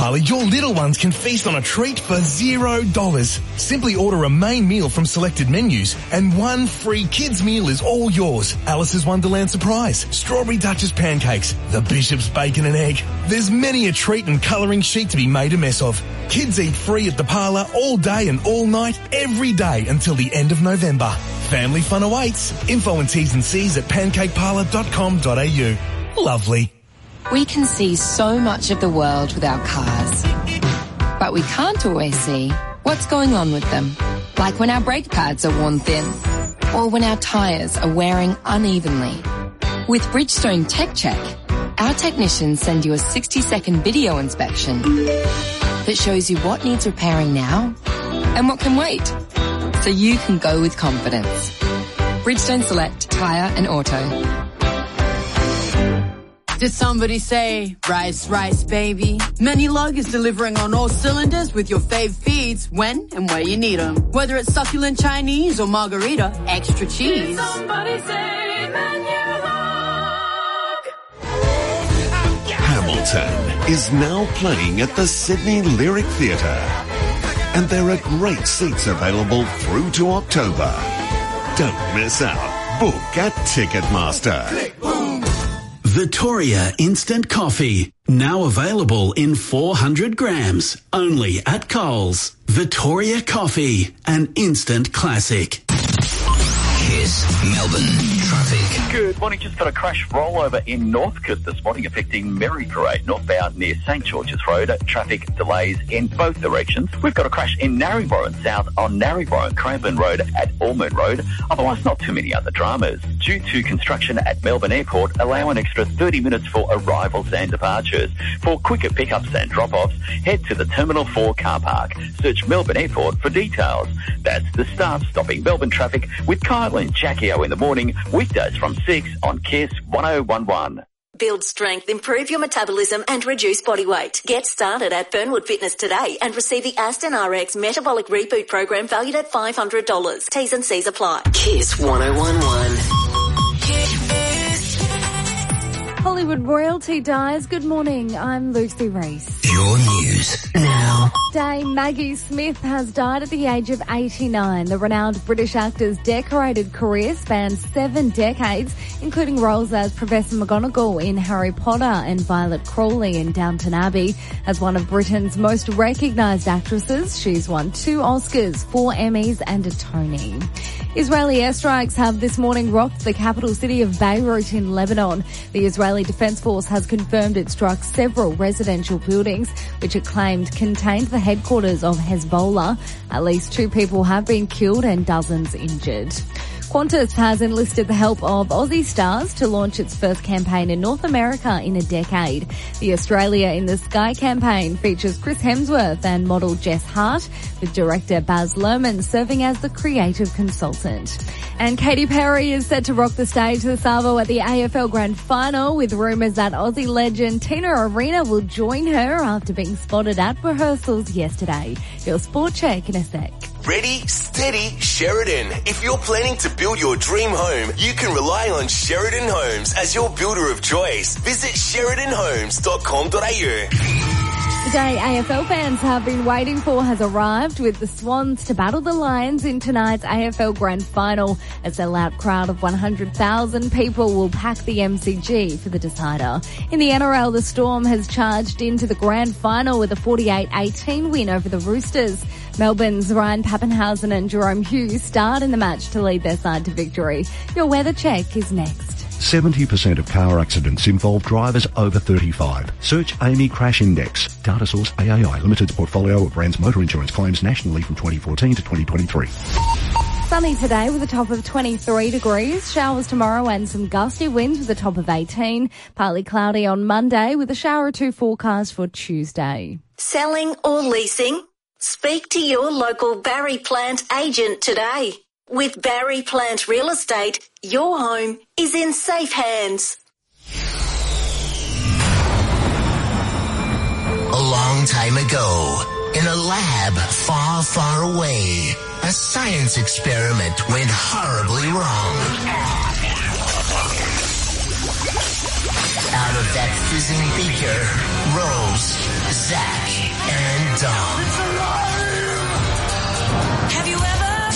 Parley, your little ones can feast on a treat for $0. Simply order a main meal from selected menus and one free kids meal is all yours. Alice's Wonderland Surprise, Strawberry Duchess Pancakes, the Bishop's Bacon and Egg. There's many a treat and colouring sheet to be made a mess of. Kids eat free at the parlour all day and all night, every day until the end of November. Family fun awaits. Info and T's and C's at pancakeparlour.com.au. Lovely. We can see so much of the world with our cars, but we can't always see what's going on with them. Like when our brake pads are worn thin, or when our tyres are wearing unevenly. With Bridgestone Tech Check, our technicians send you a 60-second video inspection that shows you what needs repairing now and what can wait, so you can go with confidence. Bridgestone Select Tyre and Auto. Did somebody say, rice, rice, baby? Menulog is delivering on all cylinders with your fave feeds when and where you need them. Whether it's succulent Chinese or margarita, extra cheese. Did somebody say Menulog? Hamilton is now playing at the Sydney Lyric Theatre. And there are great seats available through to October. Don't miss out. Book at Ticketmaster. Victoria Instant Coffee, now available in 400 grams, only at Coles. Victoria Coffee, an instant classic. Kiss Melbourne traffic. Good morning. Just got a crash rollover in Northcote this morning affecting Merry Parade northbound near St George's Road. Traffic delays in both directions. We've got a crash in Narrabeen south on Narrabeen Cranbourne Road at Ormond Road. Otherwise, not too many other dramas. Due to construction at Melbourne Airport, allow an extra 30 minutes for arrivals and departures. For quicker pickups and drop-offs, head to the Terminal 4 car park. Search Melbourne Airport for details. That's the start stopping Melbourne traffic with Kyle and Jackie O in the morning, weekdays from 6 on KISS 1011. Build strength, improve your metabolism and reduce body weight. Get started at Fernwood Fitness today and receive the Aston RX Metabolic Reboot program valued at $500. T's and C's apply. KISS 1011. Hollywood royalty dies. Good morning, I'm Lucy Reese. Your news now. Dame Maggie Smith has died at the age of 89. The renowned British actor's decorated career spans 7 decades, including roles as Professor McGonagall in Harry Potter and Violet Crawley in Downton Abbey. As one of Britain's most recognised actresses, she's won 2 Oscars, 4 Emmys and a Tony. Israeli airstrikes have this morning rocked the capital city of Beirut in Lebanon. The Israeli Defence Force has confirmed it struck several residential buildings, which it claimed contained the headquarters of Hezbollah. At least 2 people have been killed and dozens injured. Qantas has enlisted the help of Aussie stars to launch its first campaign in North America in a decade. The Australia in the Sky campaign features Chris Hemsworth and model Jess Hart, with director Baz Luhrmann serving as the creative consultant. And Katy Perry is set to rock the stage this Savo at the AFL Grand Final, with rumours that Aussie legend Tina Arena will join her after being spotted at rehearsals yesterday. Your sport check in a sec. Ready, steady, Sheridan. If you're planning to build your dream home, you can rely on Sheridan Homes as your builder of choice. Visit sheridanhomes.com.au. The day AFL fans have been waiting for has arrived, with the Swans to battle the Lions in tonight's AFL Grand Final. A sellout crowd of 100,000 people will pack the MCG for the decider. In the NRL, the Storm has charged into the Grand Final with a 48-18 win over the Roosters. Melbourne's Ryan Pappenhausen and Jerome Hughes starred in the match to lead their side to victory. Your weather check is next. 70% of car accidents involve drivers over 35. Search AAMI Crash Index. Data source AAI Limited's portfolio of brands motor insurance claims nationally from 2014 to 2023. Sunny today with a top of 23 degrees. Showers tomorrow and some gusty winds with a top of 18. Partly cloudy on Monday with a shower or 2 forecast for Tuesday. Selling or leasing? Speak to your local Barry Plant agent today. With Barry Plant Real Estate, your home is in safe hands. A long time ago, in a lab far, far away, a science experiment went horribly wrong. Out of that fizzing beaker rolls Zach and Dom. It's alive! Have you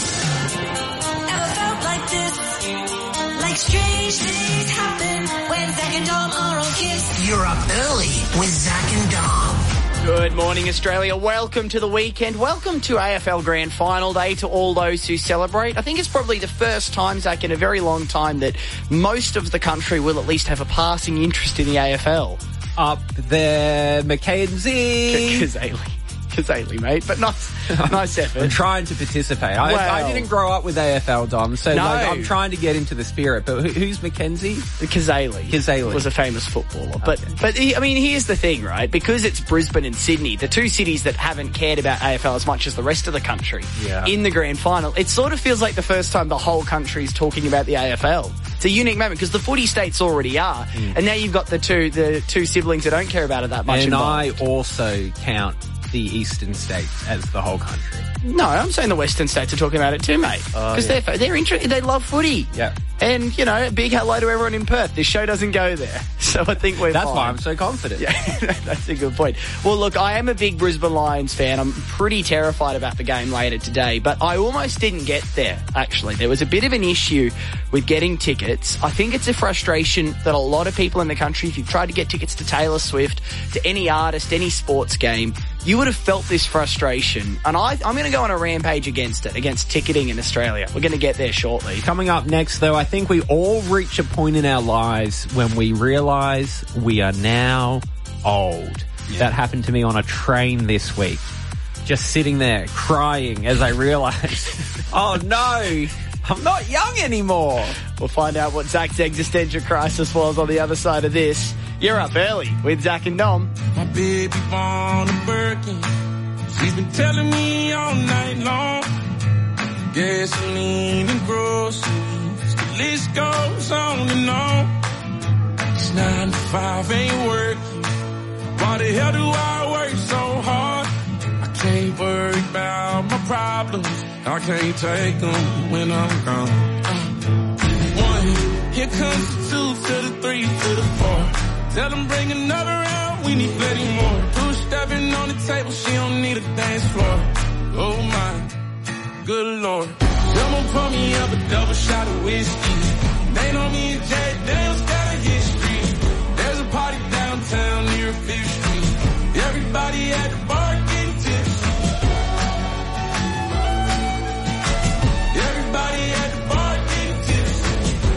ever felt like this? Like strange things happen when Zach and Dom are on Kiss. You're up early with Zach and Dom. Good morning, Australia. Welcome to the weekend. Welcome to AFL Grand Final Day to all those who celebrate. I think it's probably the first time, Zach, in a very long time that most of the country will at least have a passing interest in the AFL. Up there, Mackenzie. Kazali, mate, but nice effort. I'm trying to participate. I didn't grow up with AFL, Dom, so I'm trying to get into the spirit. But who's Mackenzie? Kazali was a famous footballer. Okay. But I mean, here's the thing, right? Because it's Brisbane and Sydney, the two cities that haven't cared about AFL as much as the rest of the country in the grand final, it sort of feels like the first time the whole country is talking about the AFL. It's a unique moment because the footy states already are, and now you've got the two siblings that don't care about it that much. And involved. I also count the eastern states as the whole country. No, I'm saying the western states are talking about it too, mate. Because they're interested. They love footy. Yeah. And, you know, a big hello to everyone in Perth. This show doesn't go there. So I think we're That's fine. why I'm so confident. Yeah, that's a good point. Well, look, I am a big Brisbane Lions fan. I'm pretty terrified about the game later today, but I almost didn't get there, actually. There was a bit of an issue with getting tickets. I think it's a frustration that a lot of people in the country, if you've tried to get tickets to Taylor Swift, to any artist, any sports game, you would have felt this frustration. And I'm going to go on a rampage against it, against ticketing in Australia. We're going to get there shortly. Coming up next, though, I think we all reach a point in our lives when we realise we are now old. Yeah. That happened to me on a train this week. Just sitting there crying as I realised, oh no, I'm not young anymore. We'll find out what Zach's existential crisis was on the other side of this. You're up early with Zach and Dom. My baby born a Birkin. She's been telling me all night long. Gasoline and groceries. The list goes on and on. It's 9 to 5, ain't working. Why the hell do I work so hard? I can't worry about my problems. I can't take them when I'm gone. 1, here comes the 2 to the 3 to the 4. Tell them bring another round, we need plenty more. 2 stepping on the table, she don't need a dance floor. Oh my, good Lord. Someone pour me up a double shot of whiskey. They know me and Jay Dale's got a history. There's a party downtown near 5th Street. Everybody at the bar getting tipsy. Everybody at the bar getting tipsy.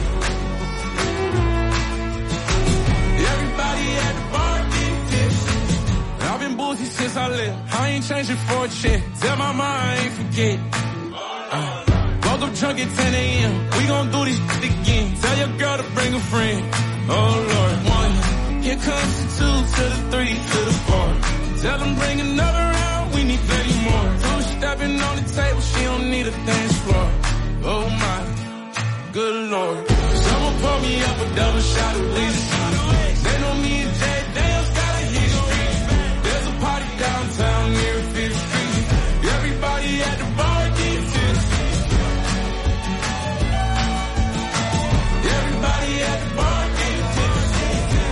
Everybody at the bar getting tipsy. I've been boozy since I left. I ain't changing for a check. Tell my mom I ain't forget. Woke up drunk at 10 a.m. We gon' do this shit again. Tell your girl to bring a friend. Oh Lord. 1, here comes the 2 to the 3 to the 4. Tell them bring another round. We need plenty more. 2 stepping on the table. She don't need a dance floor. Oh my, good Lord. Someone pour me up a double shot of whiskey. They know me and Jay Dale's got a history. There's a party downtown near 5th Street. Everybody at the bar getting tipsy. Everybody at the bar getting tipsy.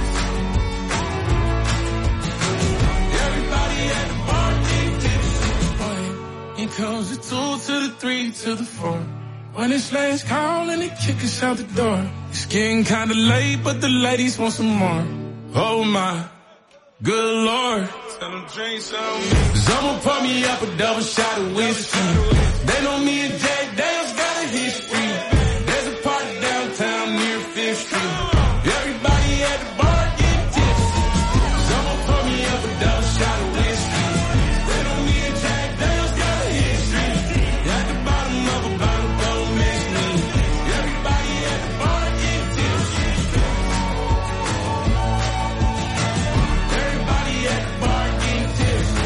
Everybody at the bar getting tipsy. Here comes the 2 to the 3 to the 4. When it's last call and they kick us out the door. It's getting kinda late, but the ladies want some more. Oh my, good Lord. Tell them drink some. Someone pour me up a double shot of whiskey. They know me and Jay Dale's got a history. There's a party downtown near 5th Street. Everybody at the bar getting tipsy. Someone pour me up a double shot of whiskey. They know me and Jay Dale's got a history. At the bottom of a bottle, don't miss me. Everybody at the bar getting tipsy. Everybody at the bar getting tipsy.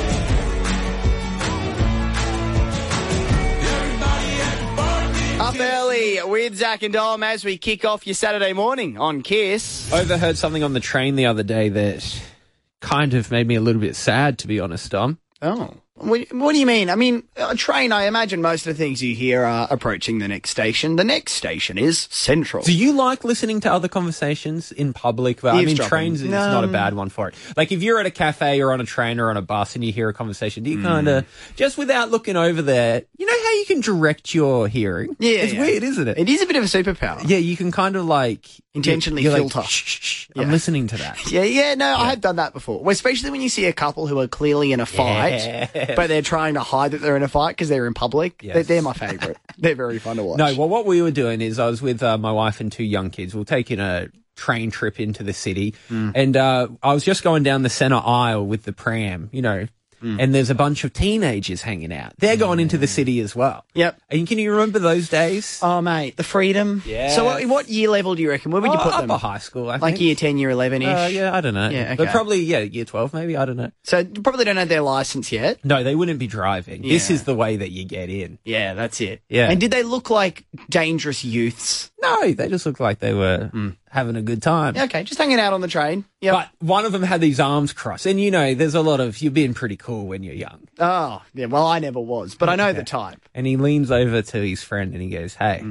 Everybody at the bar getting Up early with Zach and Dom as we kick off your Saturday morning on Kiss. Overheard something on the train the other day that kind of made me a little bit sad, to be honest, Dom. Oh, What do you mean? I mean, a train, I imagine most of the things you hear are approaching the next station. The next station is Central. Do you like listening to other conversations in public? Well, I mean, Eavesdropping. trains is not a bad one for it. Like, if you're at a cafe or on a train or on a bus and you hear a conversation, do you kind of, just without looking over there, you know how you can direct your hearing? Yeah. It's weird, isn't it? It is a bit of a superpower. Yeah, you can kind of like... Intentionally you're filter. Like, shh, I'm listening to that. I have done that before. Well, especially when you see a couple who are clearly in a fight, Yes. but they're trying to hide that they're in a fight because they're in public. Yes. They're my favourite. They're very fun to watch. No, well, what we were doing is I was with my wife and 2 young kids. We were taking a train trip into the city, and I was just going down the centre aisle with the pram, you know, and there's a bunch of teenagers hanging out. They're going into the city as well. Yep. And can you remember those days? Oh, mate, the freedom. Yeah. So what year level do you reckon? Where would you put them? Upper high school, I think. Like year 10, year 11-ish? Yeah, I don't know. Yeah, okay. But probably, year 12 maybe, I don't know. So you probably don't have their licence yet? No, they wouldn't be driving. This Yeah. is the way that you get in. Yeah, that's it. Yeah. And did they look like dangerous youths? No, they just looked like they were having a good time. Yeah, okay, just hanging out on the train. Yep. But one of them had these arms crossed. And, you know, there's a lot of, you're being pretty cool when you're young. Oh, yeah, well, I never was, but I know the type. And he leans over to his friend and he goes, hey,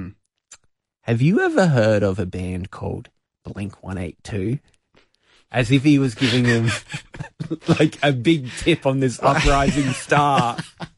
have you ever heard of a band called Blink-182? As if he was giving him like a big tip on this uprising star.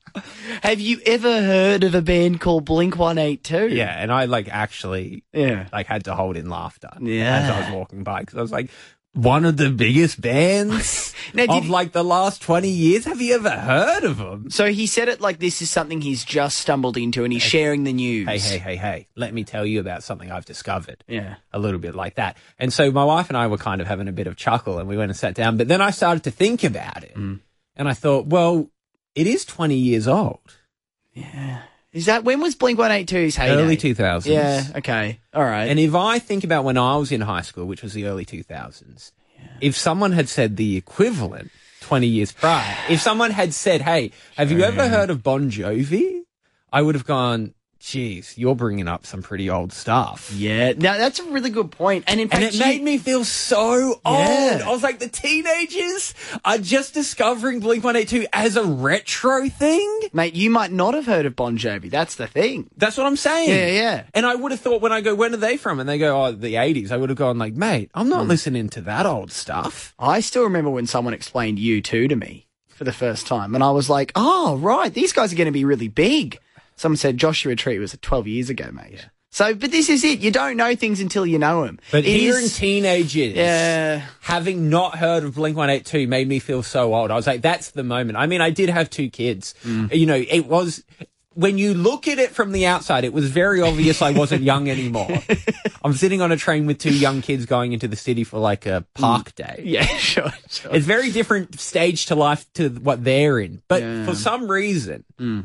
Have you ever heard of a band called Blink-182? Yeah, and I actually had to hold in laughter as I was walking by because I was like, one of the biggest bands of like the last 20 years. Have you ever heard of them? So he said it like this is something he's just stumbled into and he's sharing the news. Hey, let me tell you about something I've discovered. Yeah. A little bit like that. And so my wife and I were kind of having a bit of chuckle and we went and sat down. But then I started to think about it. And I thought, well, it is 20 years old. Yeah. Is that, when was Blink-182's heyday? Early 2000s. Yeah, okay. All right. And if I think about when I was in high school, which was the early 2000s, if someone had said the equivalent 20 years prior, if someone had said, hey, have you ever heard of Bon Jovi? I would have gone, geez, you're bringing up some pretty old stuff. Yeah, now that's a really good point. And in fact, it made me feel so old. I was like, the teenagers are just discovering Blink-182 as a retro thing? Mate, you might not have heard of Bon Jovi. That's the thing. That's what I'm saying. Yeah. And I would have thought when I go, when are they from? And they go, oh, the 80s. I would have gone like, mate, I'm not listening to that old stuff. I still remember when someone explained U2 to me for the first time. And I was like, oh, right, these guys are going to be really big. Someone said Joshua Tree was 12 years ago, mate. Yeah. So, but this is it. You don't know things until you know them. But hearing teenagers having not heard of Blink-182 made me feel so old. I was like, that's the moment. I mean, I did have 2 kids. You know, it was... When you look at it from the outside, it was very obvious I wasn't young anymore. I'm sitting on a train with 2 young kids going into the city for like a park day. Yeah, sure. It's very different stage to life to what they're in. But for some reason...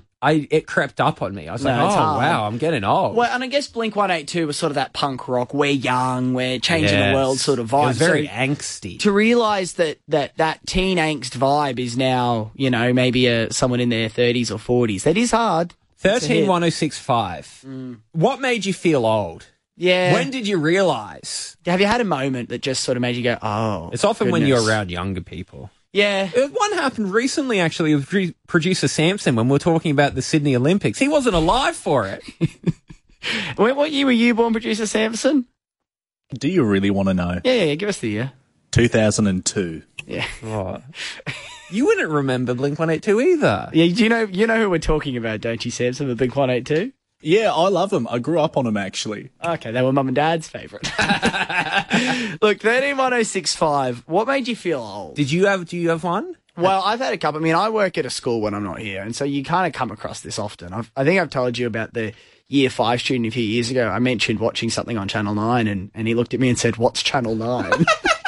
it crept up on me. I was like, wow, I'm getting old. Well, and I guess Blink-182 was sort of that punk rock, we're young, we're changing the world sort of vibe. It was very angsty. To realise that teen angst vibe is now, you know, maybe someone in their 30s or 40s. That is hard. 131065. What made you feel old? Yeah. When did you realise? Have you had a moment that just sort of made you go, oh, it's often when you're around younger people. Yeah. One happened recently, actually, with producer Samson when we were talking about the Sydney Olympics. He wasn't alive for it. What year were you born, producer Samson? Do you really want to know? Yeah, give us the year. 2002. Yeah. Oh. You wouldn't remember Blink-182 either. Yeah, you know who we're talking about, don't you, Samson, the Blink-182? Yeah, I love them. I grew up on them, actually. Okay, they were Mum and Dad's favourite. Look, 131065, what made you feel old? Do you have one? Well, I've had a couple. I mean, I work at a school when I'm not here, and so you kind of come across this often. I think I've told you about the Year 5 student a few years ago. I mentioned watching something on Channel 9, and he looked at me and said, what's Channel 9?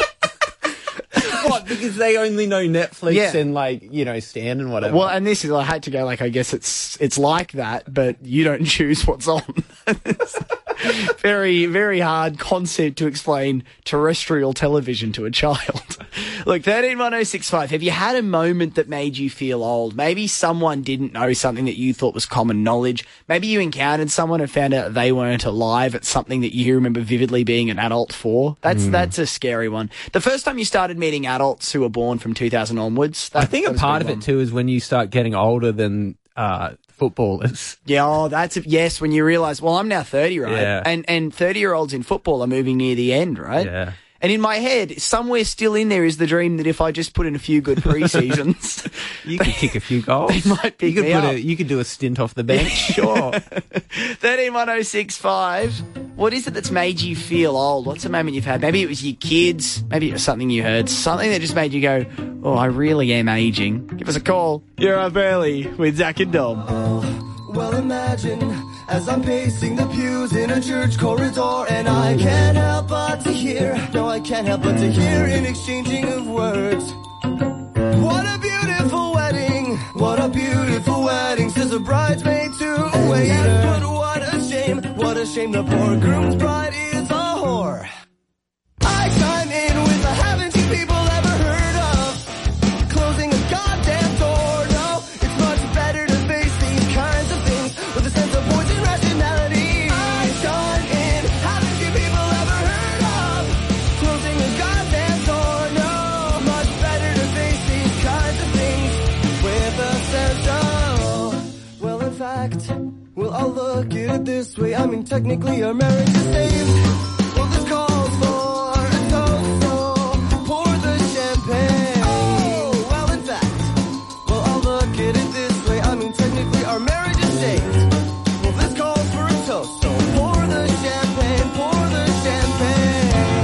What? Because they only know Netflix and like, you know, Stan and whatever. Well, and this is, I had to go like, I guess it's like that, but you don't choose what's on. Very, very hard concept to explain terrestrial television to a child. Look, 131065, have you had a moment that made you feel old? Maybe someone didn't know something that you thought was common knowledge. Maybe you encountered someone and found out they weren't alive at something that you remember vividly being an adult for. That's a scary one. The first time you started meeting adults who were born from 2000 onwards. I think a part of it too is when you start getting older than footballers. Yeah, yes, when you realise, well, I'm now 30, right? Yeah. And 30-year-olds in football are moving near the end, right? Yeah. And in my head, somewhere still in there is the dream that if I just put in a few good pre-seasons... You could kick a few goals. They might pick me up. You could do a stint off the bench, sure. 131065. What is it that's made you feel old? What's a moment you've had? Maybe it was your kids. Maybe it was something you heard. Something that just made you go, oh, I really am aging. Give us a call. You're up early with Zach and Dom. Well, imagine as I'm pacing the pews in a church corridor, and I can't help but to hear, no, I can't help but to hear an exchanging of words. What a beautiful wedding, what a beautiful wedding, says a bridesmaid to a waiter. Yes, but what a shame the poor groom's bride is a whore. I chime in with the haven't you people ever heard of closing a goddamn door? No, it's much better to face these kinds of things with a sense of poison rationality. I chime in, haven't you people ever heard of closing a goddamn door? No, much better to face these kinds of things with a sense of, well, in fact, well, I'll look at it this way. I mean, technically our marriage is saved. Well, this calls for a toast, so pour the champagne. Oh, well, in fact, well, I'll look at it this way. I mean, technically our marriage is saved. Well, this calls for a toast, so pour the champagne, pour the champagne.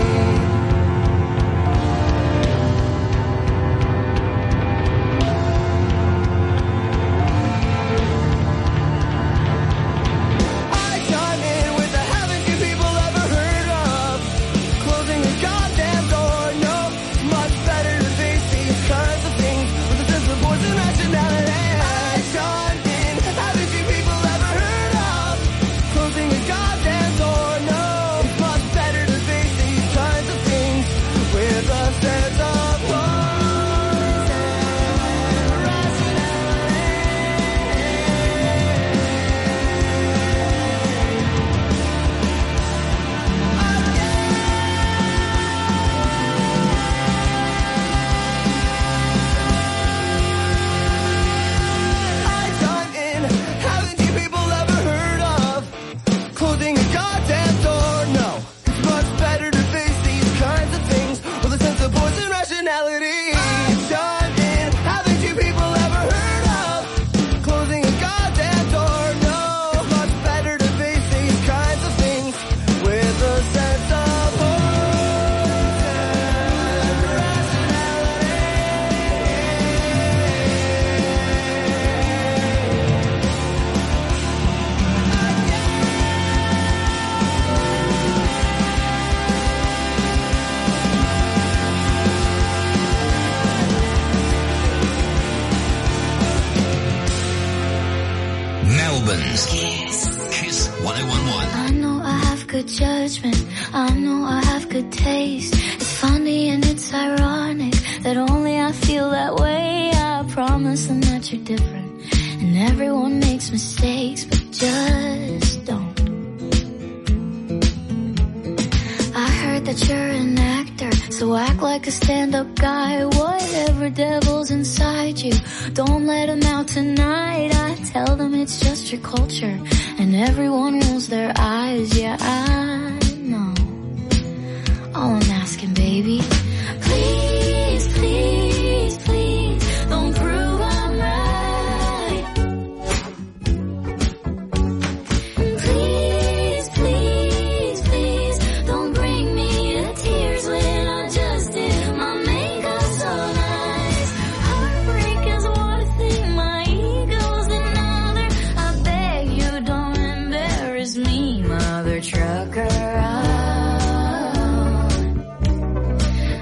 Melbourne's Kiss 1011. I know I have good judgment, I know I have good taste. It's funny and it's ironic that only I feel that way. I promise them that you're different and everyone makes mistakes, but just don't. I heard that you're an actor, so act like a stand-up guy. Whatever devil's inside you, don't let them out tonight. I tell them it's just your culture and everyone rolls their eyes. Yeah, I know. All I'm asking, baby, please, please, please, don't prove I'm right. Please, please, please, don't bring me to tears when I just did my makeup so nice. Heartbreak is one thing, my ego's another. I beg you don't embarrass me, mother trucker.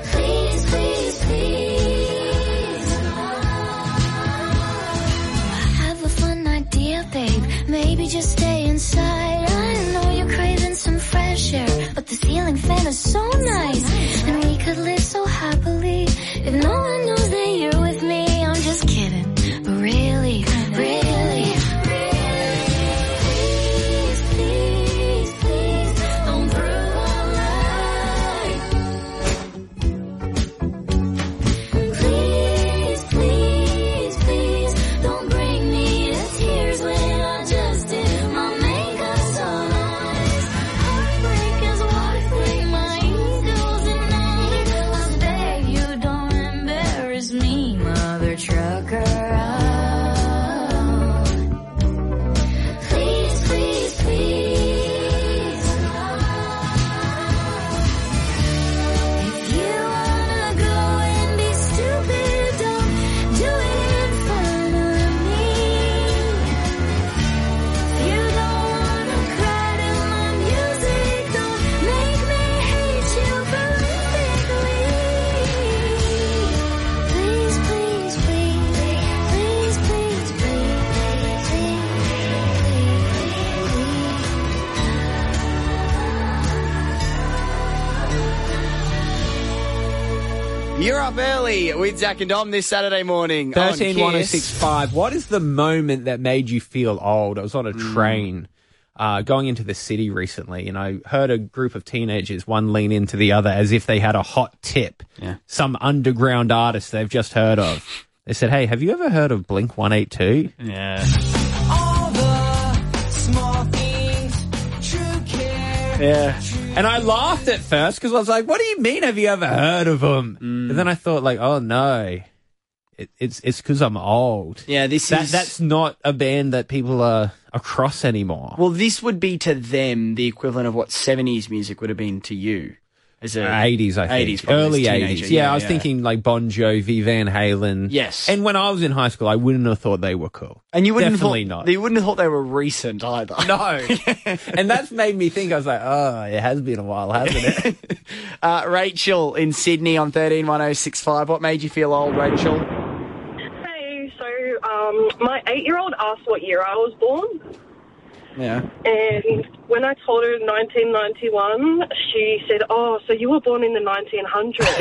up early with Zach and Dom this Saturday morning. 13-1065. What is the moment that made you feel old? I was on a train going into the city recently, and I heard a group of teenagers, one lean into the other as if they had a hot tip. Yeah. Some underground artist they've just heard of. They said, hey, have you ever heard of Blink 182? Yeah. All the small things, true care. Yeah. And I laughed at first because I was like, what do you mean, have you ever heard of them? And then I thought, like, oh, no. It's because I'm old. Yeah, that's not a band that people are across anymore. Well, this would be to them the equivalent of what 70s music would have been to you. As a 80s, I think. 80s, probably early as a 80s. teenager. Yeah, I was thinking like Bon Jovi, Van Halen. Yes. And when I was in high school, I wouldn't have thought they were cool. And you wouldn't Definitely have thought, not. You wouldn't have thought they were recent either. No. And that's made me think, I was like, oh, it has been a while, hasn't it? Rachel in Sydney on 13-1065. What made you feel old, Rachel? Hey, so my 8-year-old asked what year I was born. Yeah. And when I told her 1991, she said, oh, so you were born in the 1900s.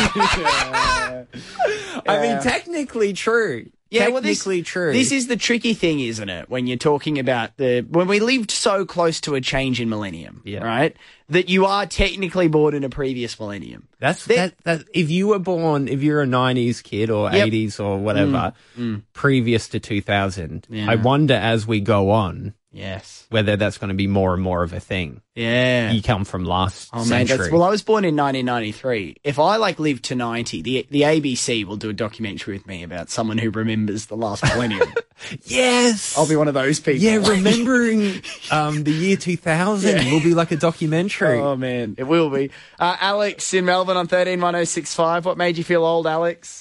I mean, technically true. Yeah, technically true. This is the tricky thing, isn't it? When you're talking about when we lived so close to a change in millennium, right? That you are technically born in a previous millennium. That's that. If you were born, if you're a 90s kid or 80s or whatever, previous to 2000, I wonder as we go on, whether that's going to be more and more of a thing. Yeah. You come from last century. Well, I was born in 1993. If I lived to 90, the ABC will do a documentary with me about someone who remembers the last millennium. Yes. I'll be one of those people. Yeah, remembering the year 2000 will be like a documentary. Oh, man. It will be. Alex in Melbourne on 13-1065. What made you feel old, Alex?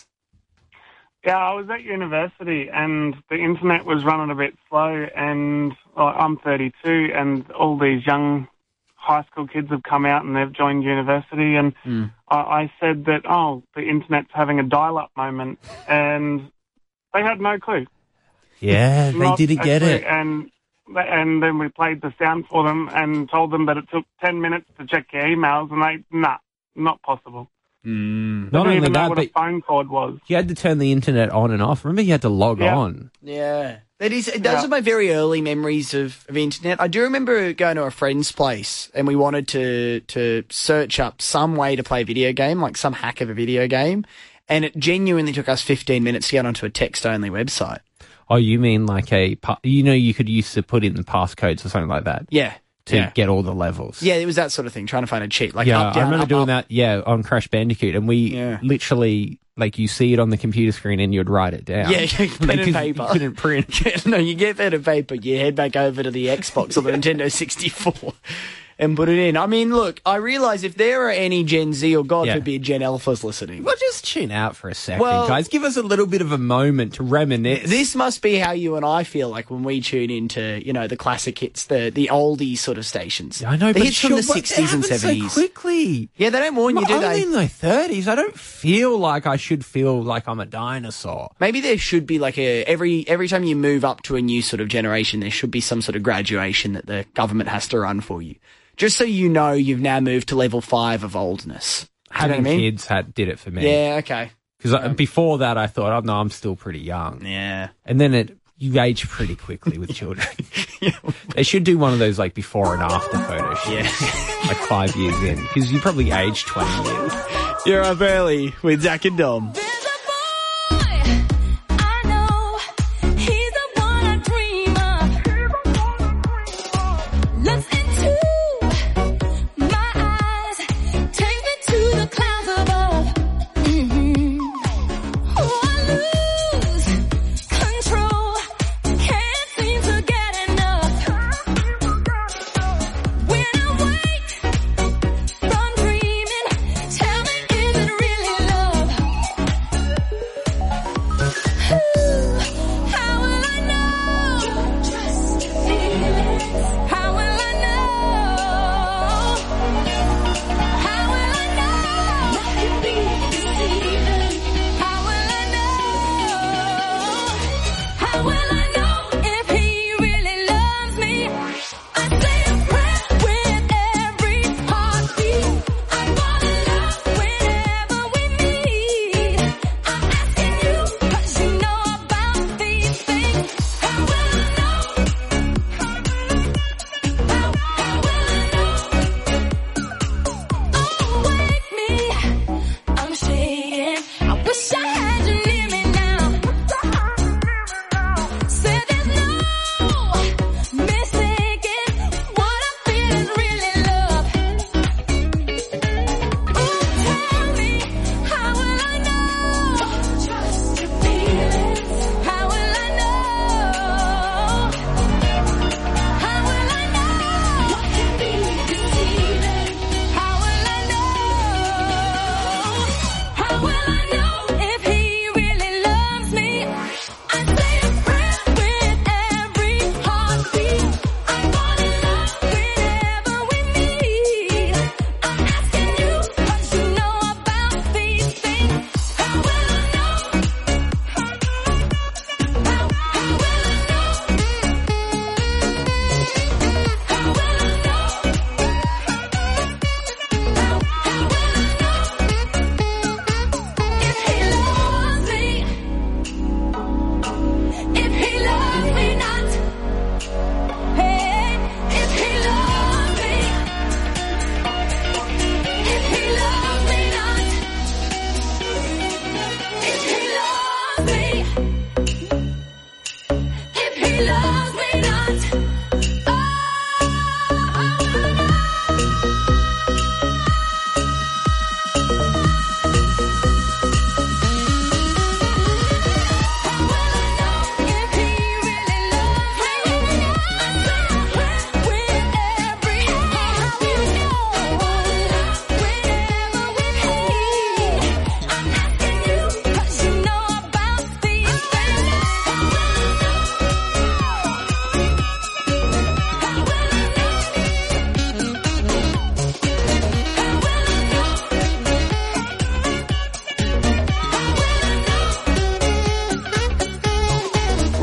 Yeah, I was at university and the internet was running a bit slow, and I'm 32 and all these young high school kids have come out and they've joined university, and I said that, the internet's having a dial-up moment, and they had no clue. Yeah, they didn't get it. And then we played the sound for them and told them that it took 10 minutes to check your emails, and they, not possible. Not only that, what but a phone cord was. you had to turn the internet on and off. Remember, you had to log on. Yeah. Those are my very early memories of internet. I do remember going to a friend's place and we wanted to search up some way to play a video game, like some hack of a video game, and it genuinely took us 15 minutes to get onto a text-only website. Oh, you mean like you could used to put in the passcodes or something like that? Yeah. To get all the levels. Yeah, it was that sort of thing, trying to find a cheat. Like yeah, up, down, I remember up, doing up. that, on Crash Bandicoot, and we literally, like, you see it on the computer screen and you'd write it down. Yeah, pen and paper. You couldn't print. No, you get pen and paper, you head back over to the Xbox or the Nintendo 64 and put it in. I mean, look, I realise if there are any Gen Z or God forbid Gen Alphas listening. Well, just tune out for a second, guys. Give us a little bit of a moment to reminisce. This must be how you and I feel like when we tune into, the classic hits, the oldie sort of stations. I know, the but hits from the 60s and 70s. So quickly. Yeah, they don't warn you, do I'm they? only in my 30s. I don't feel like I should feel like I'm a dinosaur. Maybe there should be like every time you move up to a new sort of generation, there should be some sort of graduation that the government has to run for you. Just so you know you've now moved to level 5 of oldness. Having kids did it for me. Yeah, okay. Because before that I thought, no, I'm still pretty young. Yeah. And then you age pretty quickly with children. They should do one of those like before and after photos. Yeah. Like 5 years in. Because you probably aged 20 years. You're up early with Zach and Dom.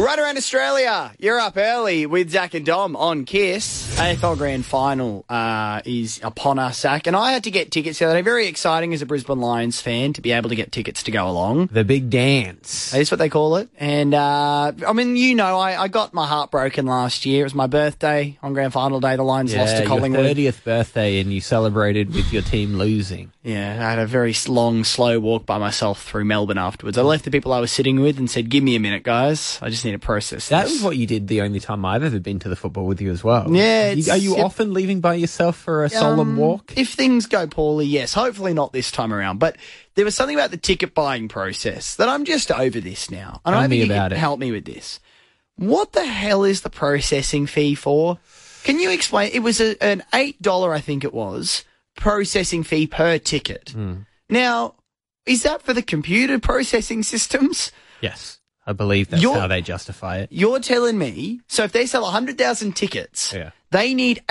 Right around Australia, you're up early with Zach and Dom on KISS. AFL Grand Final is upon us, Zach, and I had to get tickets the other day. Very exciting as a Brisbane Lions fan to be able to get tickets to go along. The big dance. That's what they call it. And, I got my heart broken last year. It was my birthday on Grand Final day. The Lions lost to Collingwood. Your 30th birthday, and you celebrated with your team losing. Yeah, I had a very long, slow walk by myself through Melbourne afterwards. I left the people I was sitting with and said, give me a minute, guys. I just need to process That this. was what you did the only time I've ever been to the football with you as well. Yeah. Are you often leaving by yourself for a solemn walk? If things go poorly, yes. Hopefully not this time around. But there was something about the ticket buying process that I'm just over this now. And Tell I me think you about can it. help me with this. What the hell is the processing fee for? Can you explain? It was an $8, I think it was, processing fee per ticket. Now, is that for the computer processing systems? Yes. I believe that's how they justify it. You're telling me, so if they sell 100,000 tickets, they need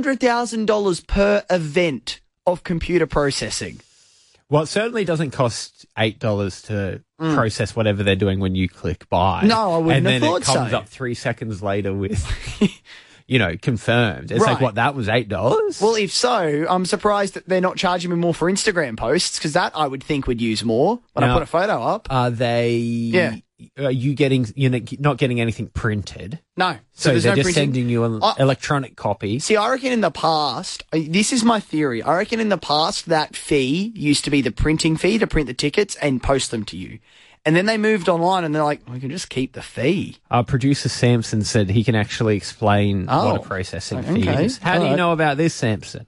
$800,000 per event of computer processing. Well, it certainly doesn't cost $8 to process whatever they're doing when you click buy. No, I wouldn't have thought so. And then it comes up 3 seconds later with, confirmed. It's like, Right. what, that was $8? Well, if so, I'm surprised that they're not charging me more for Instagram posts, because that I would think would use more when I put a photo up. Are they... Yeah. Are you not getting anything printed? No. So there's they're no just printing. sending you an electronic copy. See, I reckon in the past, this is my theory, I reckon in the past that fee used to be the printing fee to print the tickets and post them to you. And then they moved online and they're like, we can just keep the fee. Producer Samson said he can actually explain what a processing fee is. How do you know about this, Samson?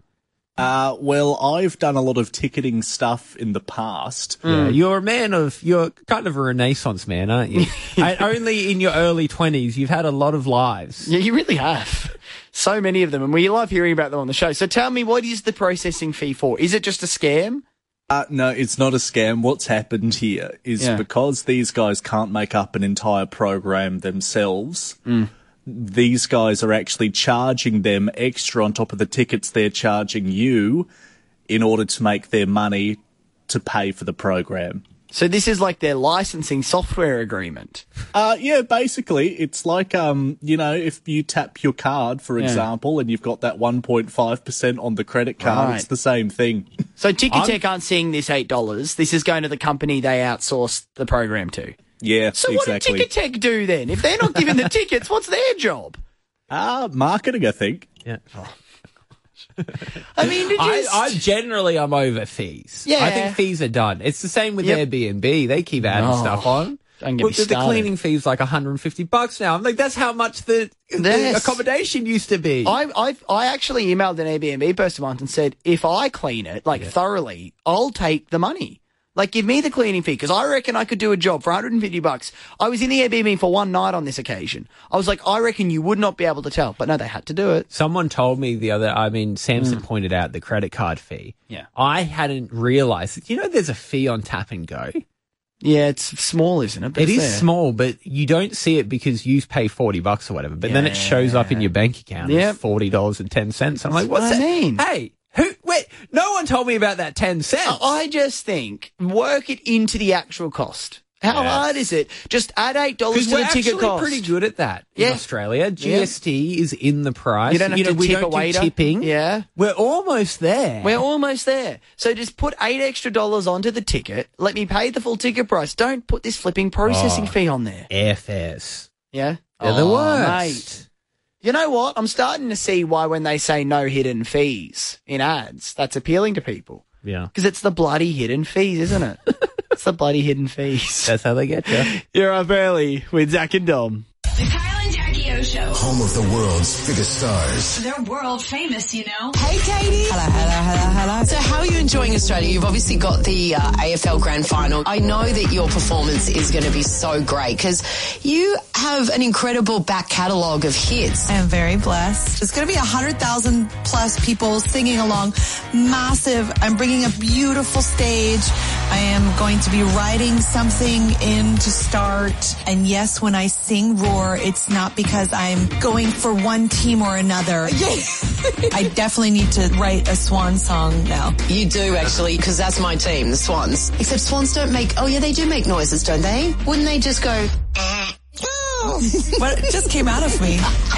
Well, I've done a lot of ticketing stuff in the past. Yeah, you're kind of a Renaissance man, aren't you? And only in your early 20s, you've had a lot of lives. Yeah, you really have. So many of them, and we love hearing about them on the show. So tell me, what is the processing fee for? Is it just a scam? No, it's not a scam. What's happened here is because these guys can't make up an entire program themselves, these guys are actually charging them extra on top of the tickets they're charging you in order to make their money to pay for the program. So this is like their licensing software agreement? Yeah, basically. It's like, if you tap your card, for example, and you've got that 1.5% on the credit card, it's the same thing. So Ticketek aren't seeing this $8. This is going to the company they outsourced the program to. Yeah, so exactly. what did Ticketek do then? If they're not giving the tickets, what's their job? Marketing, I think. Yeah. I mean, I'm over fees. Yeah. I think fees are done. It's the same with Airbnb. They keep adding stuff on. Don't get me The started. cleaning fee's like $150 now. I'm like, that's how much the accommodation used to be. I actually emailed an Airbnb person once and said, if I clean it, thoroughly, I'll take the money. Like, give me the cleaning fee, because I reckon I could do a job for $150. I was in the Airbnb for one night on this occasion. I was like, I reckon you would not be able to tell. But no, they had to do it. Someone told me Samson pointed out the credit card fee. Yeah. I hadn't realised. There's a fee on Tap and Go? Yeah, it's small, isn't it? But It it's is there. small, but you don't see it because you pay $40 or whatever. But then it shows up in your bank account as $40.10. I'm like, what's what I that? mean. Hey, wait, no one told me about that 10 cents. I just think, work it into the actual cost. How hard is it? Just add $8 to Because the we're ticket actually cost. pretty good at that in Australia. GST is in the price. You don't have to we tip don't a waiter. do tipping. Yeah. We're almost there. We're almost there. So just put $8 extra onto the ticket. Let me pay the full ticket price. Don't put this flipping processing fee on there. Airfares. Yeah? They're the worst. Mate. You know what? I'm starting to see why when they say no hidden fees in ads, that's appealing to people. Yeah. Because it's the bloody hidden fees, isn't it? It's the bloody hidden fees. That's how they get you. You're up early with Zach and Dom. The Kyle and Jackie O Show. Home of the world's biggest stars. They're world famous, you know. Hey, Katie. Hello. So how are you enjoying Australia? You've obviously got the AFL Grand Final. I know that your performance is going to be so great because you have an incredible back catalogue of hits. I am very blessed. It's going to be 100,000 plus people singing along. Massive. I'm bringing a beautiful stage. I am going to be writing something in to start. And yes, when I sing Roar, it's not because I'm going for one team or another. I definitely need to write a Swan song now. You do actually, because that's my team, the Swans. Except Swans don't make, they do make noises, don't they? Wouldn't they just go... What it just came out of me.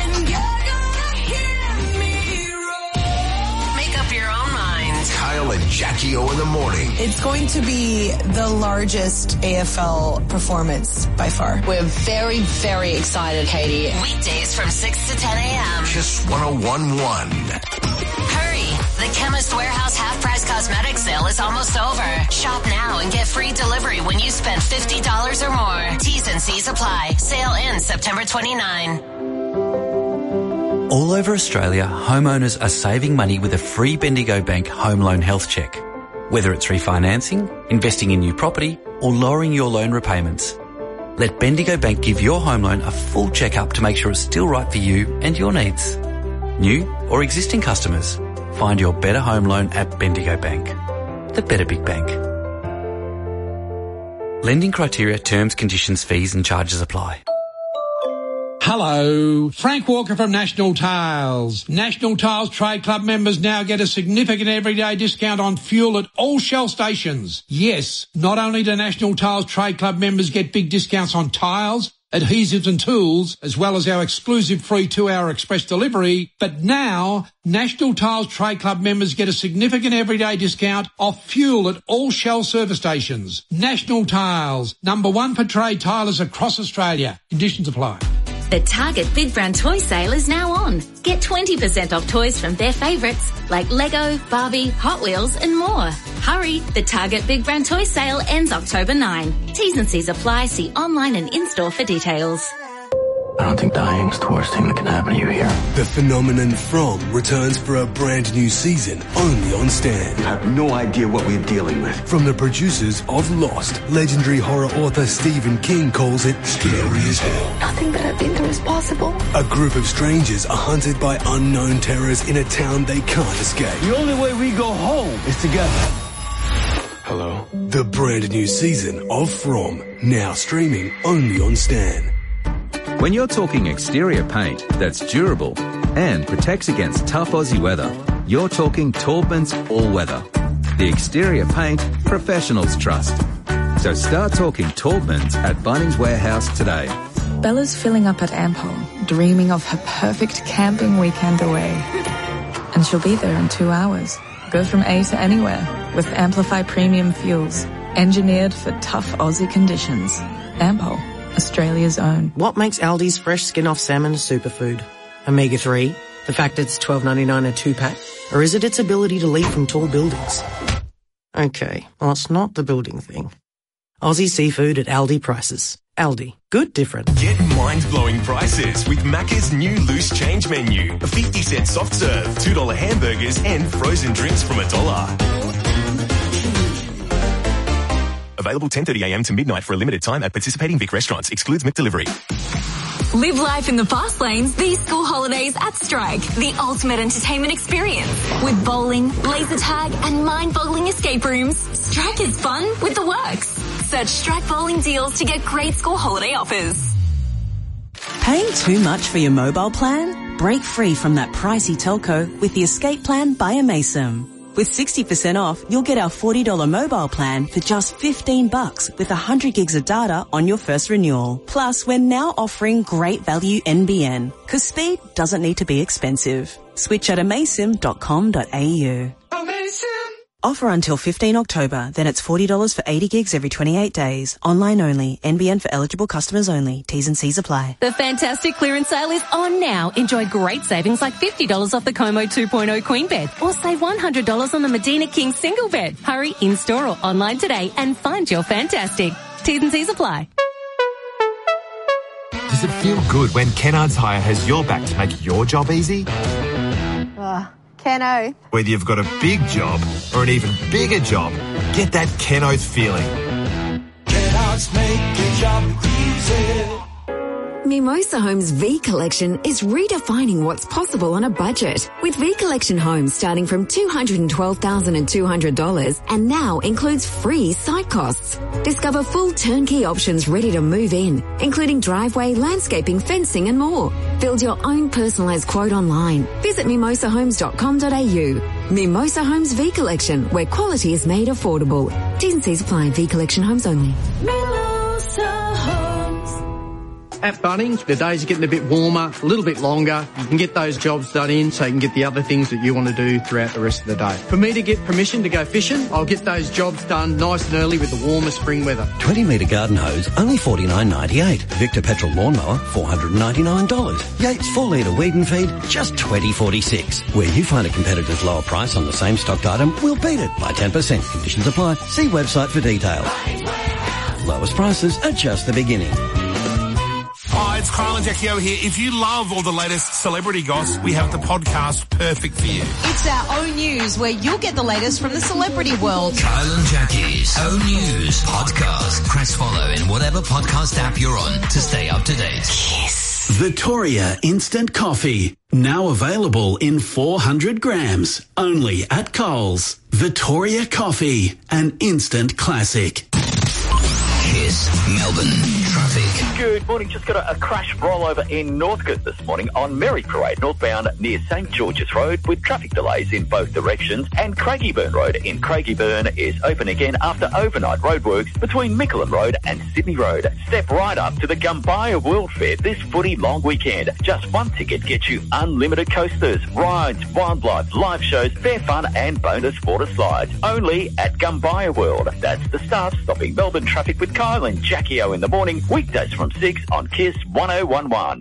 Make up your own mind. Kyle and Jackie O in the morning. It's going to be the largest AFL performance by far. We're very, very excited, Katie. Weekdays from 6 to 10 a.m. Kiss 101.1. Hurry! The Chemist Warehouse half-price cosmetic sale is almost over. Shop now and get free delivery when you spend $50 or more. T's and C's apply. Sale ends September 29. All over Australia, homeowners are saving money with a free Bendigo Bank home loan health check. Whether it's refinancing, investing in new property, or lowering your loan repayments. Let Bendigo Bank give your home loan a full check-up to make sure it's still right for you and your needs. New or existing customers, find your better home loan at Bendigo Bank. The better big bank. Lending criteria, terms, conditions, fees and charges apply. Hello, Frank Walker from National Tiles. National Tiles Trade Club members now get a significant everyday discount on fuel at all Shell stations. Yes, not only do National Tiles Trade Club members get big discounts on tiles, adhesives and tools, as well as our exclusive free 2-hour express delivery, but now National Tiles Trade Club members get a significant everyday discount off fuel at all Shell service stations. National Tiles, #1 for trade tilers across Australia. Conditions apply. The Target Big Brand Toy Sale is now on. Get 20% off toys from their favourites like Lego, Barbie, Hot Wheels and more. Hurry, the Target Big Brand Toy Sale ends October 9. T's and C's apply. See online and in-store for details. I don't think dying's the worst thing that can happen to you here. The phenomenon From returns for a brand new season, only on Stan. You have no idea what we're dealing with. From the producers of Lost, legendary horror author Stephen King calls it scary as hell. Nothing that I've been through is possible. A group of strangers are hunted by unknown terrors in a town they can't escape. The only way we go home is together. Hello? The brand new season of From, now streaming only on Stan. When you're talking exterior paint that's durable and protects against tough Aussie weather, you're talking Taubman's All Weather. The exterior paint professionals trust. So start talking Taubman's at Bunnings Warehouse today. Bella's filling up at Ampol, dreaming of her perfect camping weekend away. And she'll be there in 2 hours. Go from A to anywhere with Amplify Premium Fuels, engineered for tough Aussie conditions. Ampol, Australia's own. What makes Aldi's fresh skin-off salmon a superfood? Omega-3? The fact it's $12.99 a 2-pack? Or is it its ability to leap from tall buildings? Okay, well, it's not the building thing. Aussie seafood at Aldi prices. Aldi. Good, different. Get mind-blowing prices with Macca's new loose change menu. A 50-cent soft serve, $2 hamburgers and frozen drinks from $1. Available 10:30am to midnight for a limited time at participating Vic restaurants. Excludes McDelivery. Live life in the fast lanes these school holidays at Strike, the ultimate entertainment experience. With bowling, laser tag and mind-boggling escape rooms, Strike is fun with the works. Search Strike Bowling Deals to get great school holiday offers. Paying too much for your mobile plan? Break free from that pricey telco with the Escape Plan by Amaysim. With 60% off, you'll get our $40 mobile plan for just $15 with 100 gigs of data on your first renewal. Plus, we're now offering great value NBN, because speed doesn't need to be expensive. Switch at amaysim.com.au. Offer until 15 October, then it's $40 for 80 gigs every 28 days. Online only. NBN for eligible customers only. T's and C's apply. The fantastic clearance sale is on now. Enjoy great savings like $50 off the Como 2.0 Queen Bed or save $100 on the Medina King Single Bed. Hurry in-store or online today and find your fantastic. T's and C's apply. Does it feel good when Kennards Hire has your back to make your job easy? Ken Oath. Whether you've got a big job or an even bigger job, get that Ken Oath feeling. Kennards make your job easy. Mimosa Homes V Collection is redefining what's possible on a budget. With V Collection homes starting from $212,200 and now includes free site costs. Discover full turnkey options ready to move in, including driveway, landscaping, fencing and more. Build your own personalised quote online. Visit mimosahomes.com.au. Mimosa Homes V Collection, where quality is made affordable. T's and C's apply. V Collection homes only. Mimosa Homes. At Bunnings, the days are getting a bit warmer, a little bit longer. You can get those jobs done in so you can get the other things that you want to do throughout the rest of the day. For me to get permission to go fishing, I'll get those jobs done nice and early with the warmer spring weather. 20-metre garden hose, only $49.98. Victor Petrol Lawnmower, $499. Yates 4-litre weed and feed, just $20.46. Where you find a competitor's lower price on the same stocked item, we'll beat it by 10%. Conditions apply. See website for details. Lowest prices are just the beginning. Hi, it's Kyle and Jackie O here. If you love all the latest celebrity goss, we have the podcast perfect for you. It's our own news where you'll get the latest from the celebrity world. Kyle and Jackie's own news podcast. Press follow in whatever podcast app you're on to stay up to date. Yes. Victoria Instant Coffee. Now available in 400 grams. Only at Coles. Victoria Coffee. An instant classic. Kiss Melbourne traffic. Good morning. Just got a crash rollover in Northcote this morning on Merry Parade, northbound near St George's Road, with traffic delays in both directions. And Craigieburn Road in Craigieburn is open again after overnight roadworks between Mickleham Road and Sydney Road. Step right up to the Gumbaya World Fair this footy long weekend. Just one ticket gets you unlimited coasters, rides, wildlife, live shows, fair fun and bonus water slides. Only at Gumbaya World. That's the start, stopping Melbourne traffic with Kyle and Jackie O in the morning, weekdays from 6 on KISS 1011.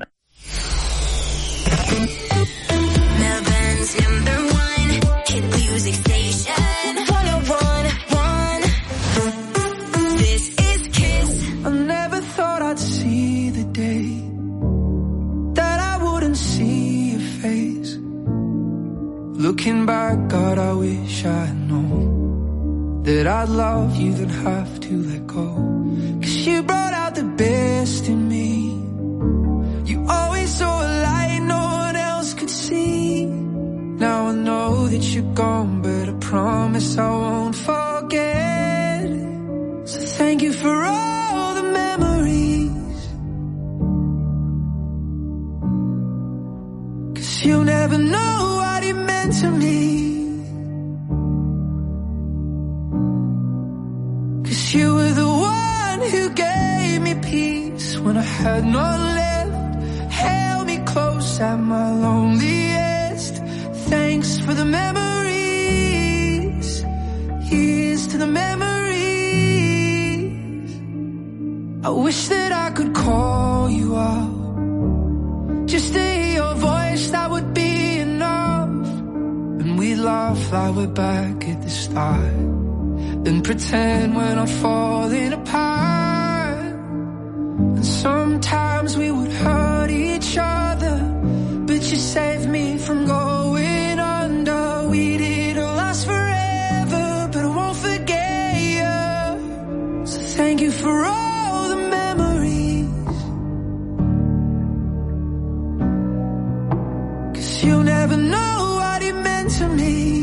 Melbourne's #1 hit music station. 1011. This is KISS. I never thought I'd see the day that I wouldn't see your face. Looking back, God, I wish I had known that I'd love you, then have to let go. 'Cause you brought out the best in me. You always saw a light no one else could see. Now I know that you're gone, but I promise I won't forget. So thank you for all the memories. 'Cause you'll never know what it meant to me. 'Cause you were the one who gave me peace when I had none left, held me close at my loneliest. Thanks for the memories. Here's to the memories. I wish that I could call you out, just to hear your voice, that would be enough. And we laugh like we're back at the start, then pretend we're not falling apart. And sometimes we would hurt each other, but you saved me from going under. We didn't last forever, but I won't forget you. So thank you for all the memories. 'Cause you'll never know what it meant to me.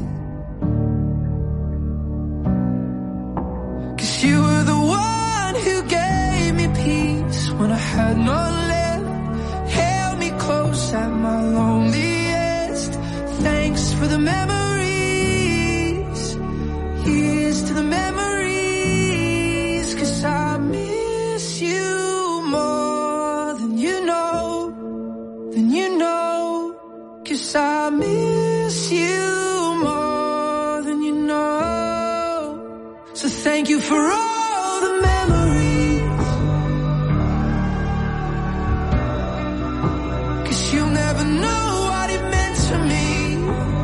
You were the one who gave me peace when I had none left, held me close at my loneliest. Thanks for the memories. Here's to the memories. 'Cause I miss you more than you know, than you know. 'Cause I miss you more than you know. So thank you for all the memories. 'Cause you'll never know what it meant to me.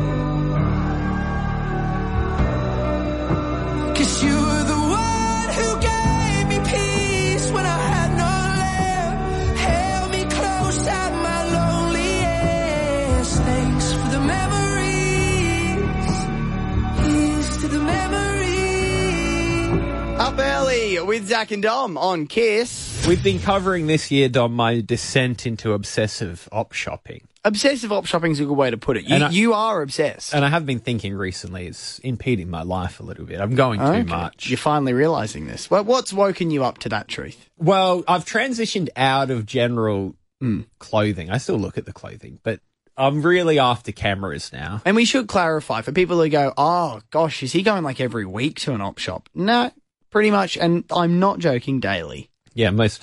'Cause you were the one who gave me peace when I had none left, held me close at my loneliest. Thanks for the memories. Here's to the memories. Up early with Zach and Dom on KISS. We've been covering this year, Dom, my descent into obsessive op shopping. Obsessive op shopping is a good way to put it. You are obsessed. And I have been thinking recently it's impeding my life a little bit. I'm going too much. You're finally realising this. Well, what's woken you up to that truth? Well, I've transitioned out of general clothing. I still look at the clothing, but I'm really after cameras now. And we should clarify for people who go, oh, gosh, is he going like every week to an op shop? No, pretty much. And I'm not joking, daily. Yeah, most days.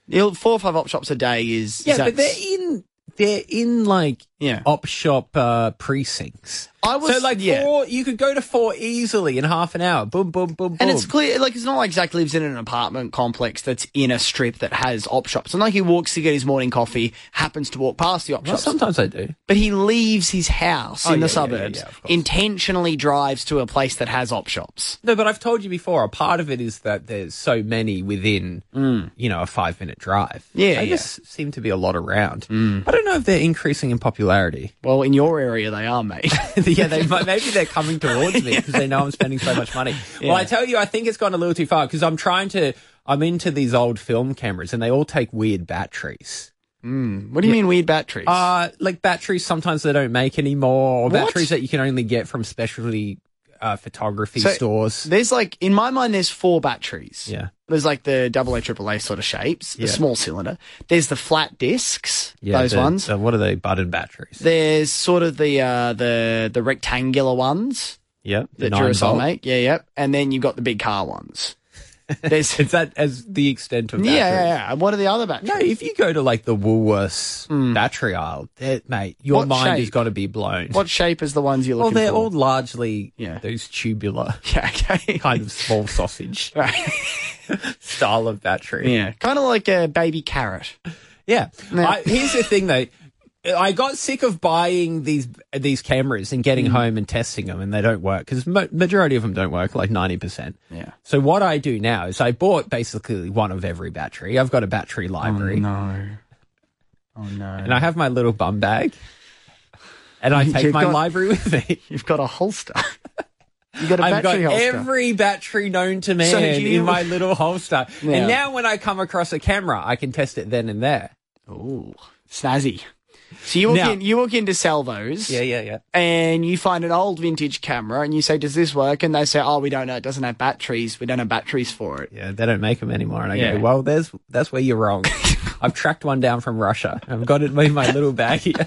4 or 5 op shops a day is... Yeah, but they're in like op shop precincts. You could go to 4 easily in half an hour. Boom, boom, boom, boom. And it's clear, like, it's not like Zach lives in an apartment complex that's in a strip that has op shops. It's not like he walks to get his morning coffee, happens to walk past the op shops. Sometimes I do. But he leaves his house in the suburbs, intentionally drives to a place that has op shops. No, but I've told you before, a part of it is that there's so many within, a 5-minute drive. Yeah, They just seem to be a lot around. I don't know if they're increasing in popularity. Well, in your area they are, mate. Yeah, maybe they're coming towards me because they know I'm spending so much money. Well, I tell you, I think it's gone a little too far because I'm into these old film cameras and they all take weird batteries. What do you mean weird batteries? Like batteries sometimes they don't make anymore, or batteries that you can only get from specialty photography stores. There's in my mind, there's 4 batteries. Yeah. There's like the AA, AAA sort of shapes, the small cylinder. There's the flat discs, those ones. What are they? Button batteries. There's sort of the rectangular ones. Yep. That Duracell make. Yeah. And then you've got the big car ones. Is that as the extent of batteries? Yeah. And what are the other batteries? No, if you go to like the Woolworths battery aisle, mate, your mind has got to be blown. What shape is the ones you're looking for? Well, they're all largely those tubular, kind of small sausage style of battery. Yeah, kind of like a baby carrot. Yeah. Here's the thing, though. I got sick of buying these cameras and getting home and testing them, and they don't work because majority of them don't work, like 90%. Yeah. So what I do now is I bought basically one of every battery. I've got a battery library. Oh no! And I have my little bum bag, and I take my library with me. You've got a holster. You got a battery holster. I've got every battery known to man in my little holster. Yeah. And now when I come across a camera, I can test it then and there. Ooh, snazzy. So you walk in to sell those. Yeah. And you find an old vintage camera and you say, does this work? And they say, oh, we don't know. It doesn't have batteries. We don't have batteries for it. Yeah, they don't make them anymore. And I go, well, that's where you're wrong. I've tracked one down from Russia. I've got it in my little bag here.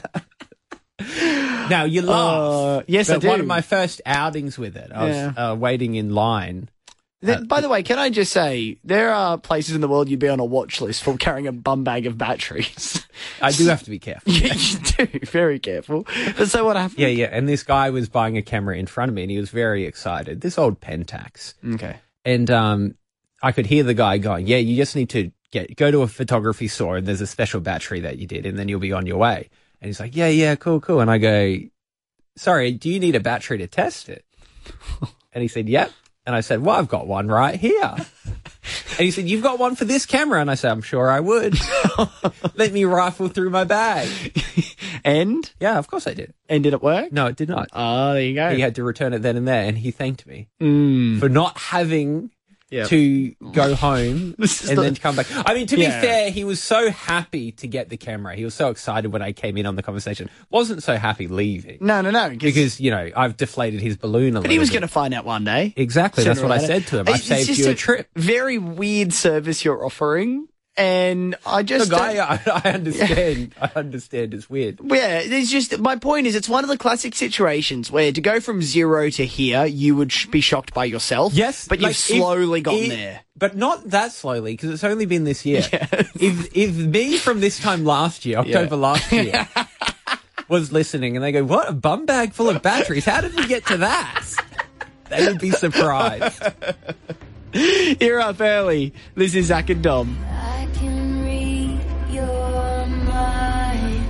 Now, you laugh. Yes, I do. One of my first outings with it, I was waiting in line. By the way, can I just say, there are places in the world you'd be on a watch list for carrying a bum bag of batteries. I do have to be careful. You do, very careful. But so what happened? Yeah. And this guy was buying a camera in front of me and he was very excited. This old Pentax. Okay. And I could hear the guy going, yeah, you just need to go to a photography store and there's a special battery that you did and then you'll be on your way. And he's like, yeah, cool. And I go, sorry, do you need a battery to test it? And he said, yep. And I said, well, I've got one right here. And he said, you've got one for this camera? And I said, I'm sure I would. Let me rifle through my bag. And? Yeah, of course I did. And did it work? No, it did not. Oh, there you go. He had to return it then and there, and he thanked me for not having to go home and then to come back. I mean, to be fair, he was so happy to get the camera. He was so excited when I came in on the conversation. Wasn't so happy leaving. No. Because, I've deflated his balloon a little bit. But he was going to find out one day. Exactly. That's what I said to him. I saved you a trip. Very weird service you're offering. And I just... I understand. I understand it's weird. Yeah, it's just... My point is, it's one of the classic situations where to go from 0 to here, you would be shocked by yourself. Yes. But you've slowly gotten there. But not that slowly, because it's only been this year. Yes. If me from this time last year, October last year, was listening and they go, what, a bum bag full of batteries? How did we get to that? They would be surprised. You're up early. This is Zach and Dom. I can read your mind.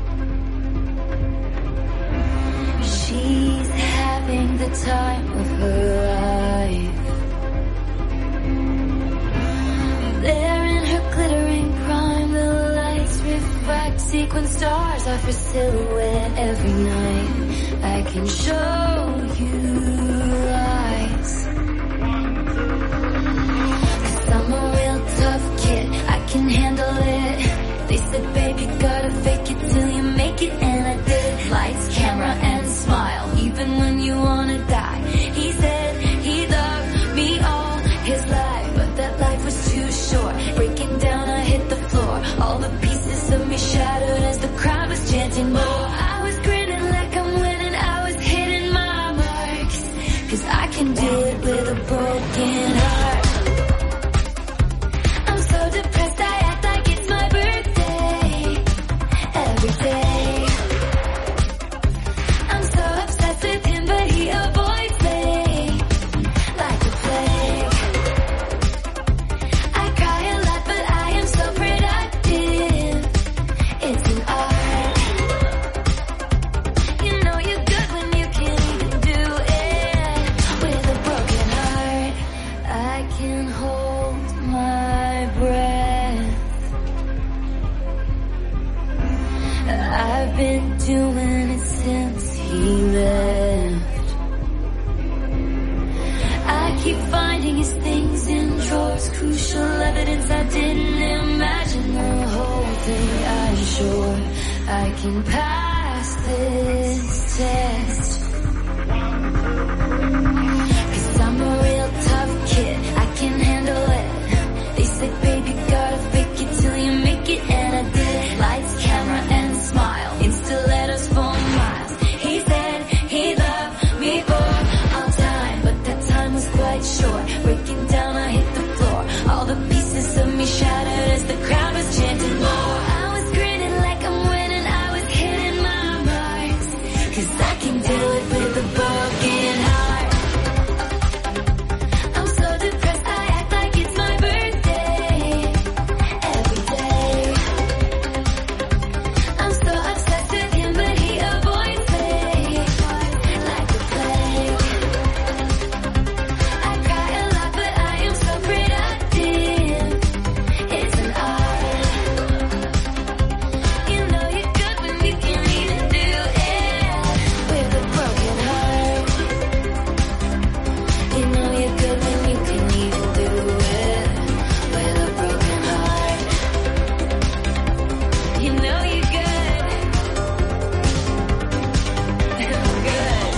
She's having the time of her life. There in her glittering prime, the lights refract sequin stars off her silhouette every night. I can show you lights. I'm a real tough kid, I can handle it. They said, baby, gotta fake it till you make it, and I did. Lights, camera, and smile, even when you wanna die. He said he loved me all his life, but that life was too short. Breaking down, I hit the floor. All the pieces of me shattered as the crowd was chanting more. I was grinning like I'm winning, I was hitting my marks, 'cause I can do it with a broken heart. Depressed, I act like I've been doing it since he left. I keep finding his things in drawers, crucial evidence I didn't imagine the whole thing. I'm sure I can pass this test. 'Cause I'm a real tough kid, I can handle it. They say, baby, gotta fake it till you make it, and I did. Lights, camera, and smile, Insta letters for miles. He said he loved me for all time, but that time was quite short. Breaking down, I hit the floor. All the pieces of me shattered as the crowd was chanting more. I was grinning like I'm winning, I was hitting my marks. 'Cause I can do it with a broken heart. I'm so depressed, I act like it's my birthday. Every day I'm so obsessed with him, but he avoids me like the plague. I cry a lot, but I am so productive. It's an art. You know you're good when you can even do it with a broken heart. You know you're good when you can even do it with a broken heart. You know you're good. I'm good.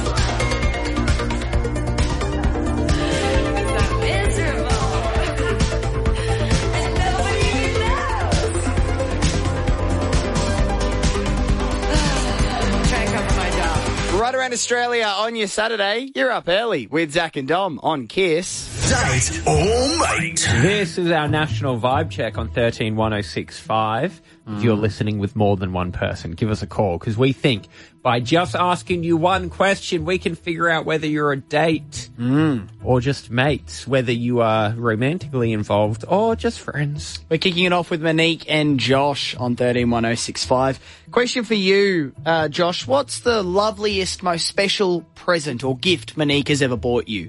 'Cause I'm miserable. And nobody even knows. Try and cover my job. Right around Australia on your Saturday, you're up early with Zach and Dom on Kiss. Date or mate. This is our national vibe check on 131065. If you're listening with more than one person, give us a call, because we think by just asking you one question, we can figure out whether you're a date or just mates, whether you are romantically involved or just friends. We're kicking it off with Monique and Josh on 131065. Question for you, Josh. What's the loveliest, most special present or gift Monique has ever bought you?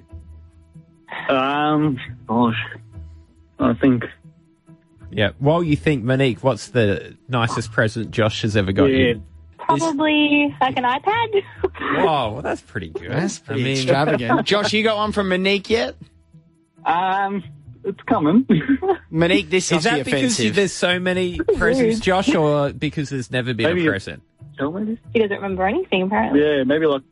Gosh, I think. Yeah. While you think, Monique, what's the nicest present Josh has ever got you? Probably like an iPad. Whoa, well, that's pretty good. That's pretty extravagant. Josh, you got one from Monique yet? It's coming. Monique, this Is must be that because offensive. there's so many presents, Josh, or because there's never been Maybe a a- present? He doesn't remember anything, apparently. Yeah, maybe like.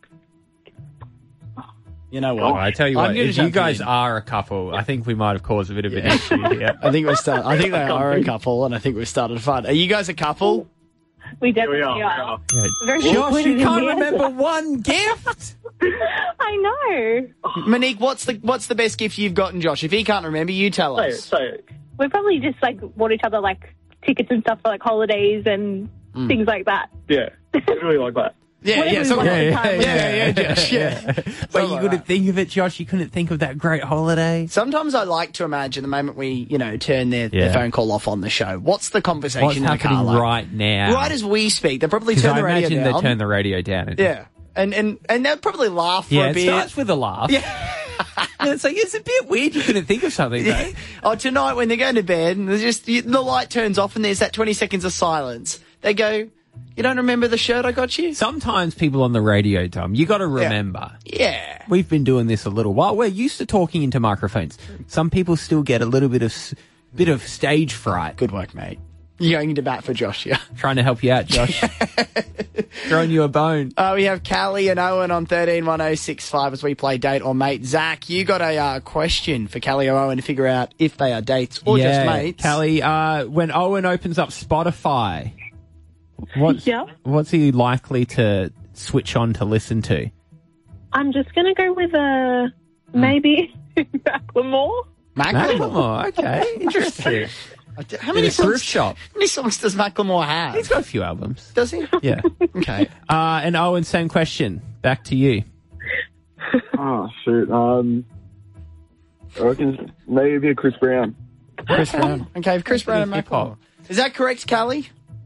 You know what? I tell you I'm what, gonna if you jump guys in. are a couple, I think we might have caused a bit of an issue here. I think they are a couple, and I think we've started a fight. Are you guys a couple? We definitely we are. are. Yeah. Very Josh, disappointed you in can't the remember answer. one gift? I know. Monique, what's the best gift you've gotten, Josh? If he can't remember, you tell us. Say it. We probably just like bought each other like tickets and stuff for like holidays and things like that. Yeah, really like that. Yeah, so yeah, Josh, yeah. But you couldn't think of it, Josh. You couldn't think of that great holiday. Sometimes I like to imagine the moment we, turn their Yeah. phone call off on the show. What's the conversation What's in the car happening like? right now? Right as we speak, they probably 'Cause turn I the radio imagine down. they turn the radio down. Yeah, and they'll probably laugh for Yeah, a it bit. starts with a laugh. Yeah. And it's like, it's a bit weird you couldn't think of something, though. Oh, tonight when they're going to bed, and the light turns off and there's that 20 seconds of silence. They go, "You don't remember the shirt I got you?" Sometimes people on the radio, Tom, you got to remember. Yeah. We've been doing this a little while. We're used to talking into microphones. Some people still get a little bit of stage fright. Good work, mate. You're going into bat for Josh, yeah. Trying to help you out, Josh. Throwing you a bone. We have Callie and Owen on 131065 as we play date or mate. Zach, you got a question for Callie or Owen to figure out if they are dates or just mates. Callie, when Owen opens up Spotify, what's he likely to switch on to listen to? I'm just going to go with maybe Macklemore. Macklemore, okay. Interesting. How many In a thrift songs, shop. How many songs does Macklemore have? He's got a few albums. Does he? Yeah. Okay. And Owen, same question. Back to you. Oh, shoot. I reckon maybe a Chris Brown. Chris Brown. Okay, if Chris Brown and Macklemore. Is that correct, Callie?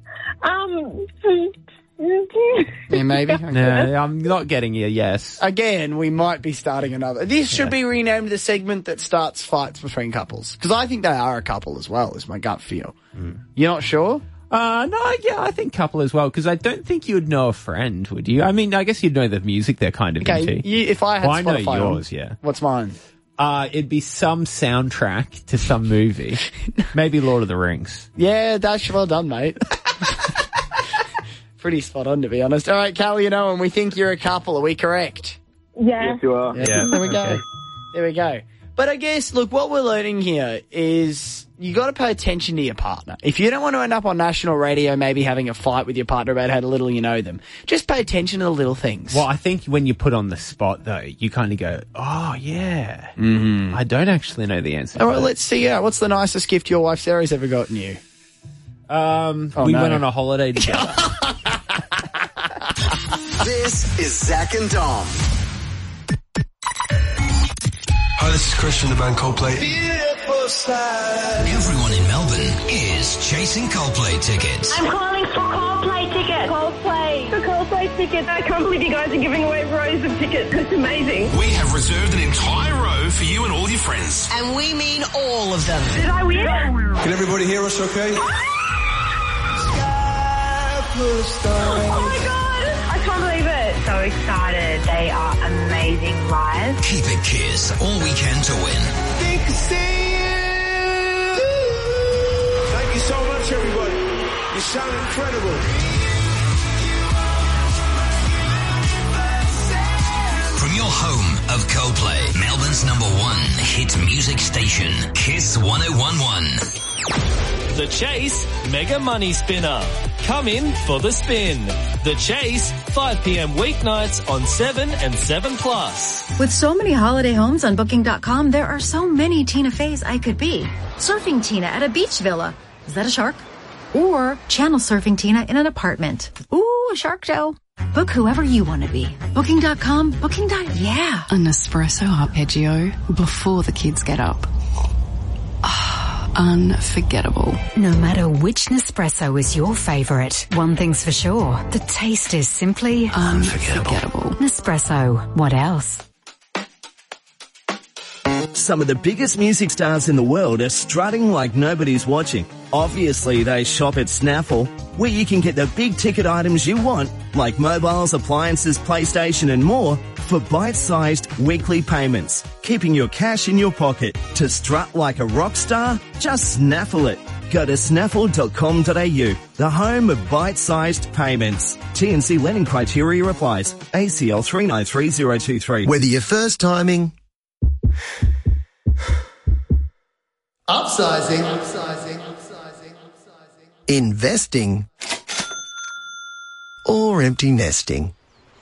Yeah, maybe. Okay. No, I'm not getting you, yes. Again, we might be starting another. This should be renamed the segment that starts fights between couples. Because I think they are a couple as well, is my gut feel. You're not sure? I think couple as well, because I don't think you would know a friend, would you? I mean, I guess you'd know the music they're kind of into. If I had I know Spotify yours, on, yeah. What's mine? It'd be some soundtrack to some movie. Maybe Lord of the Rings. Yeah, Dash, well done, mate. Pretty spot on, to be honest. All right, Cal, and we think you're a couple. Are we correct? Yeah. Yes, you are. Yeah. There we go. Okay. There we go. But I guess, look, what we're learning here is you got to pay attention to your partner. If you don't want to end up on national radio maybe having a fight with your partner about how little you know them, just pay attention to the little things. Well, I think when you put on the spot, though, you kind of go, oh, yeah. Mm-hmm. I don't actually know the answer. All right, let's see. What's the nicest gift your wife Sarah's ever gotten you? We went on a holiday together. This is Zach and Dom. Hi, this is Christian, the band Coldplay. Everyone in Melbourne is chasing Coldplay tickets. I'm calling for Coldplay tickets. Coldplay. For Coldplay tickets. I can't believe you guys are giving away rows of tickets. It's amazing. We have reserved an entire row for you and all your friends. And we mean all of them. Did I win? Can everybody hear us okay? Oh my god! I can't believe it. So excited. They are amazing live. Keep it Kiss all weekend to win. Thank you so much, everybody. You sound incredible. From your home of Coldplay, Melbourne's #1 hit music station, Kiss 1011. The Chase Mega Money Spinner. Come in for the spin. The Chase, 5 p.m. weeknights on 7 and 7 Plus. With so many holiday homes on Booking.com, there are so many Tina Feys I could be. Surfing Tina at a beach villa. Is that a shark? Or channel surfing Tina in an apartment. Ooh, a shark show. Book whoever you want to be. Booking.com, Booking.yeah. An espresso arpeggio before the kids get up. Unforgettable. No matter which Nespresso is your favourite, one thing's for sure. The taste is simply unforgettable. Nespresso. What else? Some of the biggest music stars in the world are strutting like nobody's watching. Obviously, they shop at Snaffle, where you can get the big-ticket items you want, like mobiles, appliances, PlayStation and more, for bite-sized weekly payments, keeping your cash in your pocket. To strut like a rock star? Just Snaffle it. Go to snaffle.com.au, the home of bite-sized payments. TNC lending criteria applies. ACL 393023. Whether you're first timing, upsizing, investing, or empty nesting.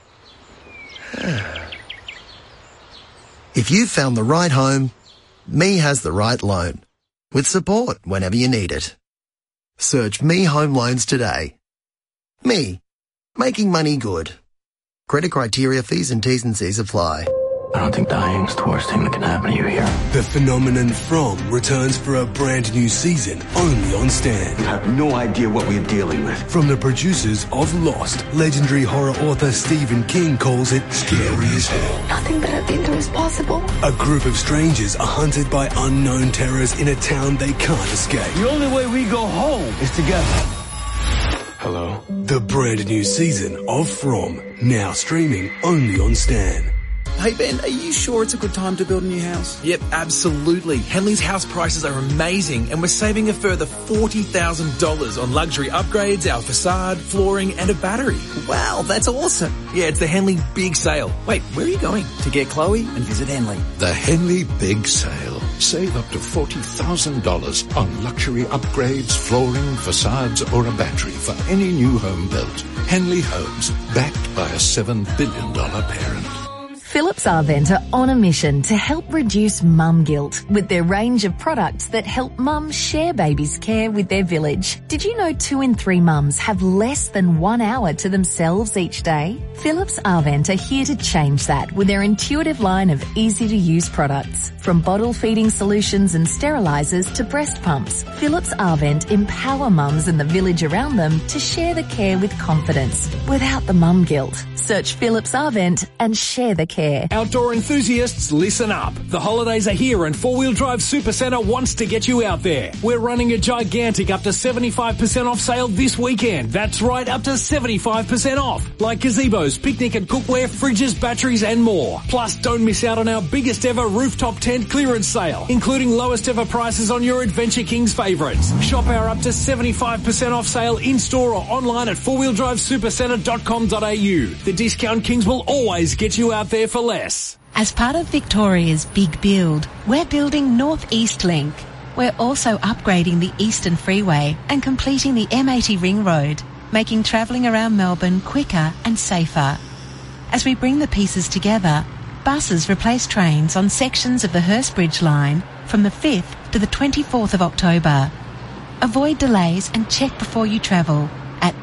If you've found the right home, Me has the right loan, with support whenever you need it. Search Me Home Loans today. Me, making money good. Credit criteria, fees and T's and C's apply. I don't think dying's the worst thing that can happen to you here. The phenomenon From returns for a brand new season, only on Stan. You have no idea what we're dealing with. From the producers of Lost, legendary horror author Stephen King calls it scary as hell. Nothing that I've been through is possible. A group of strangers are hunted by unknown terrors in a town they can't escape. The only way we go home is together. Hello? The brand new season of From, now streaming only on Stan. Hey Ben, are you sure it's a good time to build a new house? Yep, absolutely. Henley's house prices are amazing and we're saving a further $40,000 on luxury upgrades, our facade, flooring and a battery. Wow, that's awesome. Yeah, it's the Henley Big Sale. Wait, where are you going? To get Chloe and visit Henley. The Henley Big Sale. Save up to $40,000 on luxury upgrades, flooring, facades or a battery for any new home built. Henley Homes, backed by a $7 billion parent. Philips Arvent are on a mission to help reduce mum guilt with their range of products that help mums share babies' care with their village. Did you know 2 in 3 mums have less than 1 hour to themselves each day? Philips Arvent are here to change that with their intuitive line of easy-to-use products. From bottle feeding solutions and sterilisers to breast pumps, Philips Arvent empower mums and the village around them to share the care with confidence without the mum guilt. Search Philips Arvent and share the care care. Outdoor enthusiasts, listen up. The holidays are here and 4 Wheel Drive Supercentre wants to get you out there. We're running a gigantic up to 75% off sale this weekend. That's right, up to 75% off. Like gazebos, picnic and cookware, fridges, batteries and more. Plus, don't miss out on our biggest ever rooftop tent clearance sale, including lowest ever prices on your Adventure Kings favourites. Shop our up to 75% off sale in-store or online at 4wheeldrivesupercentre.com.au. The Discount Kings will always get you out there for less. As part of Victoria's Big Build, we're building North East Link. We're also upgrading the Eastern Freeway and completing the M80 Ring Road, making travelling around Melbourne quicker and safer. As we bring the pieces together, buses replace trains on sections of the Hurstbridge line from the 5th to the 24th of October. Avoid delays and check before you travel at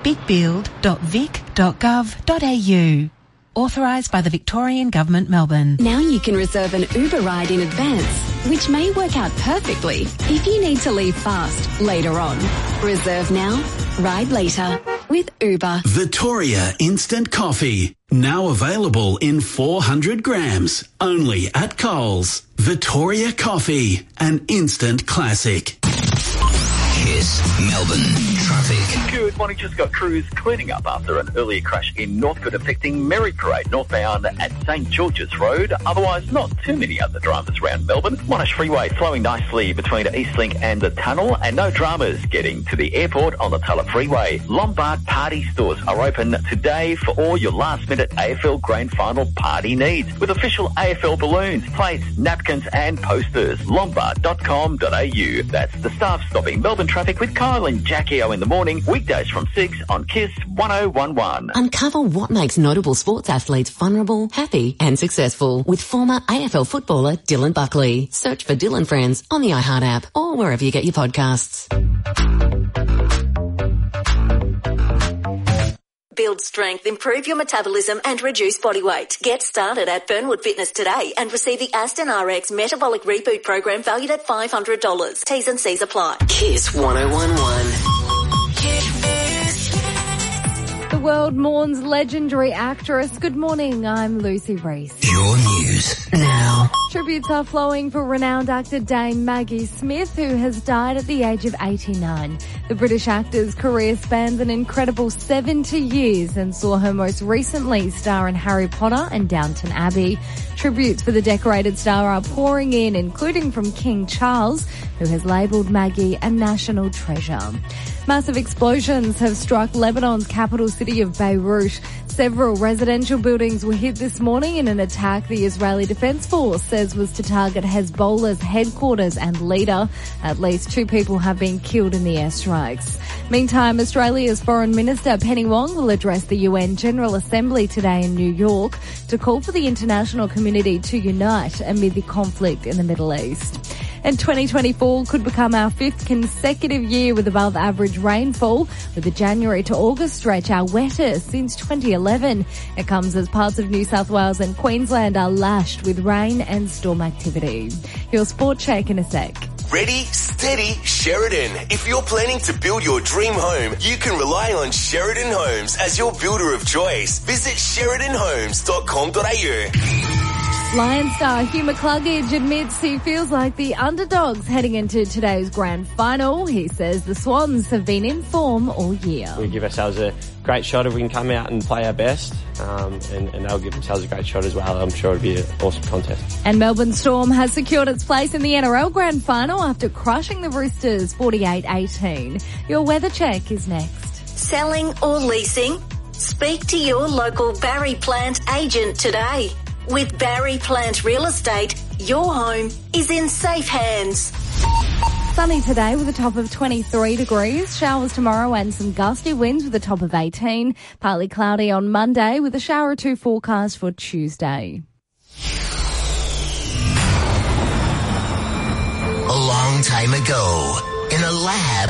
bigbuild.vic.gov.au. Authorised by the Victorian Government, Melbourne. Now you can reserve an Uber ride in advance, which may work out perfectly if you need to leave fast later on. Reserve now, ride later with Uber. Vittoria Instant Coffee. Now available in 400 grams. Only at Coles. Vittoria Coffee. An instant classic. Kiss Melbourne traffic. Good morning. Just got crews cleaning up after an earlier crash in Northcote affecting Merry Parade northbound at St George's Road. Otherwise, not too many other dramas around Melbourne. Monash Freeway flowing nicely between Eastlink and the tunnel, and no dramas getting to the airport on the Tulla Freeway. Lombard Party stores are open today for all your last-minute AFL Grand Final party needs with official AFL balloons, plates, napkins and posters. Lombard.com.au. That's the staff stopping Melbourne traffic with Kyle and Jackie O in the morning, weekdays from 6 on Kiss 1011. Uncover what makes notable sports athletes vulnerable, happy and successful with former AFL footballer Dylan Buckley. Search for Dylan Friends on the iHeart app or wherever you get your podcasts. Build strength, improve your metabolism and reduce body weight. Get started at Burnwood Fitness today and receive the Aston RX Metabolic Reboot program valued at $500. T's and C's apply. Kiss 1011. The world mourns legendary actress. Good morning, I'm Lucy Reese. Your news now. Tributes are flowing for renowned actor Dame Maggie Smith, who has died at the age of 89. The British actor's career spans an incredible 70 years and saw her most recently star in Harry Potter and Downton Abbey. Tributes for the decorated star are pouring in, including from King Charles, who has labelled Maggie a national treasure. Massive explosions have struck Lebanon's capital city of Beirut. Several residential buildings were hit this morning in an attack the Israeli Defense Force says was to target Hezbollah's headquarters and leader. At least 2 people have been killed in the airstrikes. Meantime, Australia's Foreign Minister Penny Wong will address the UN General Assembly today in New York to call for the international community to unite amid the conflict in the Middle East. And 2024 could become our 5th consecutive year with above average rainfall, with the January to August stretch our wettest since 2011. It comes as parts of New South Wales and Queensland are lashed with rain and storm activity. Your sport check in a sec. Ready, steady, Sheridan. If you're planning to build your dream home, you can rely on Sheridan Homes as your builder of choice. Visit sheridanhomes.com.au. Lion star Hugh McCluggage admits he feels like the underdogs heading into today's grand final. He says the Swans have been in form all year. We give ourselves a great shot if we can come out and play our best, and they'll give themselves a great shot as well. I'm sure it'll be an awesome contest. And Melbourne Storm has secured its place in the NRL grand final after crushing the Roosters 48-18. Your weather check is next. Selling or leasing? Speak to your local Barry Plant agent today. With Barry Plant Real Estate, your home is in safe hands. Sunny today with a top of 23 degrees. Showers tomorrow and some gusty winds with a top of 18. Partly cloudy on Monday with a shower or 2 forecast for Tuesday. A long time ago, in a lab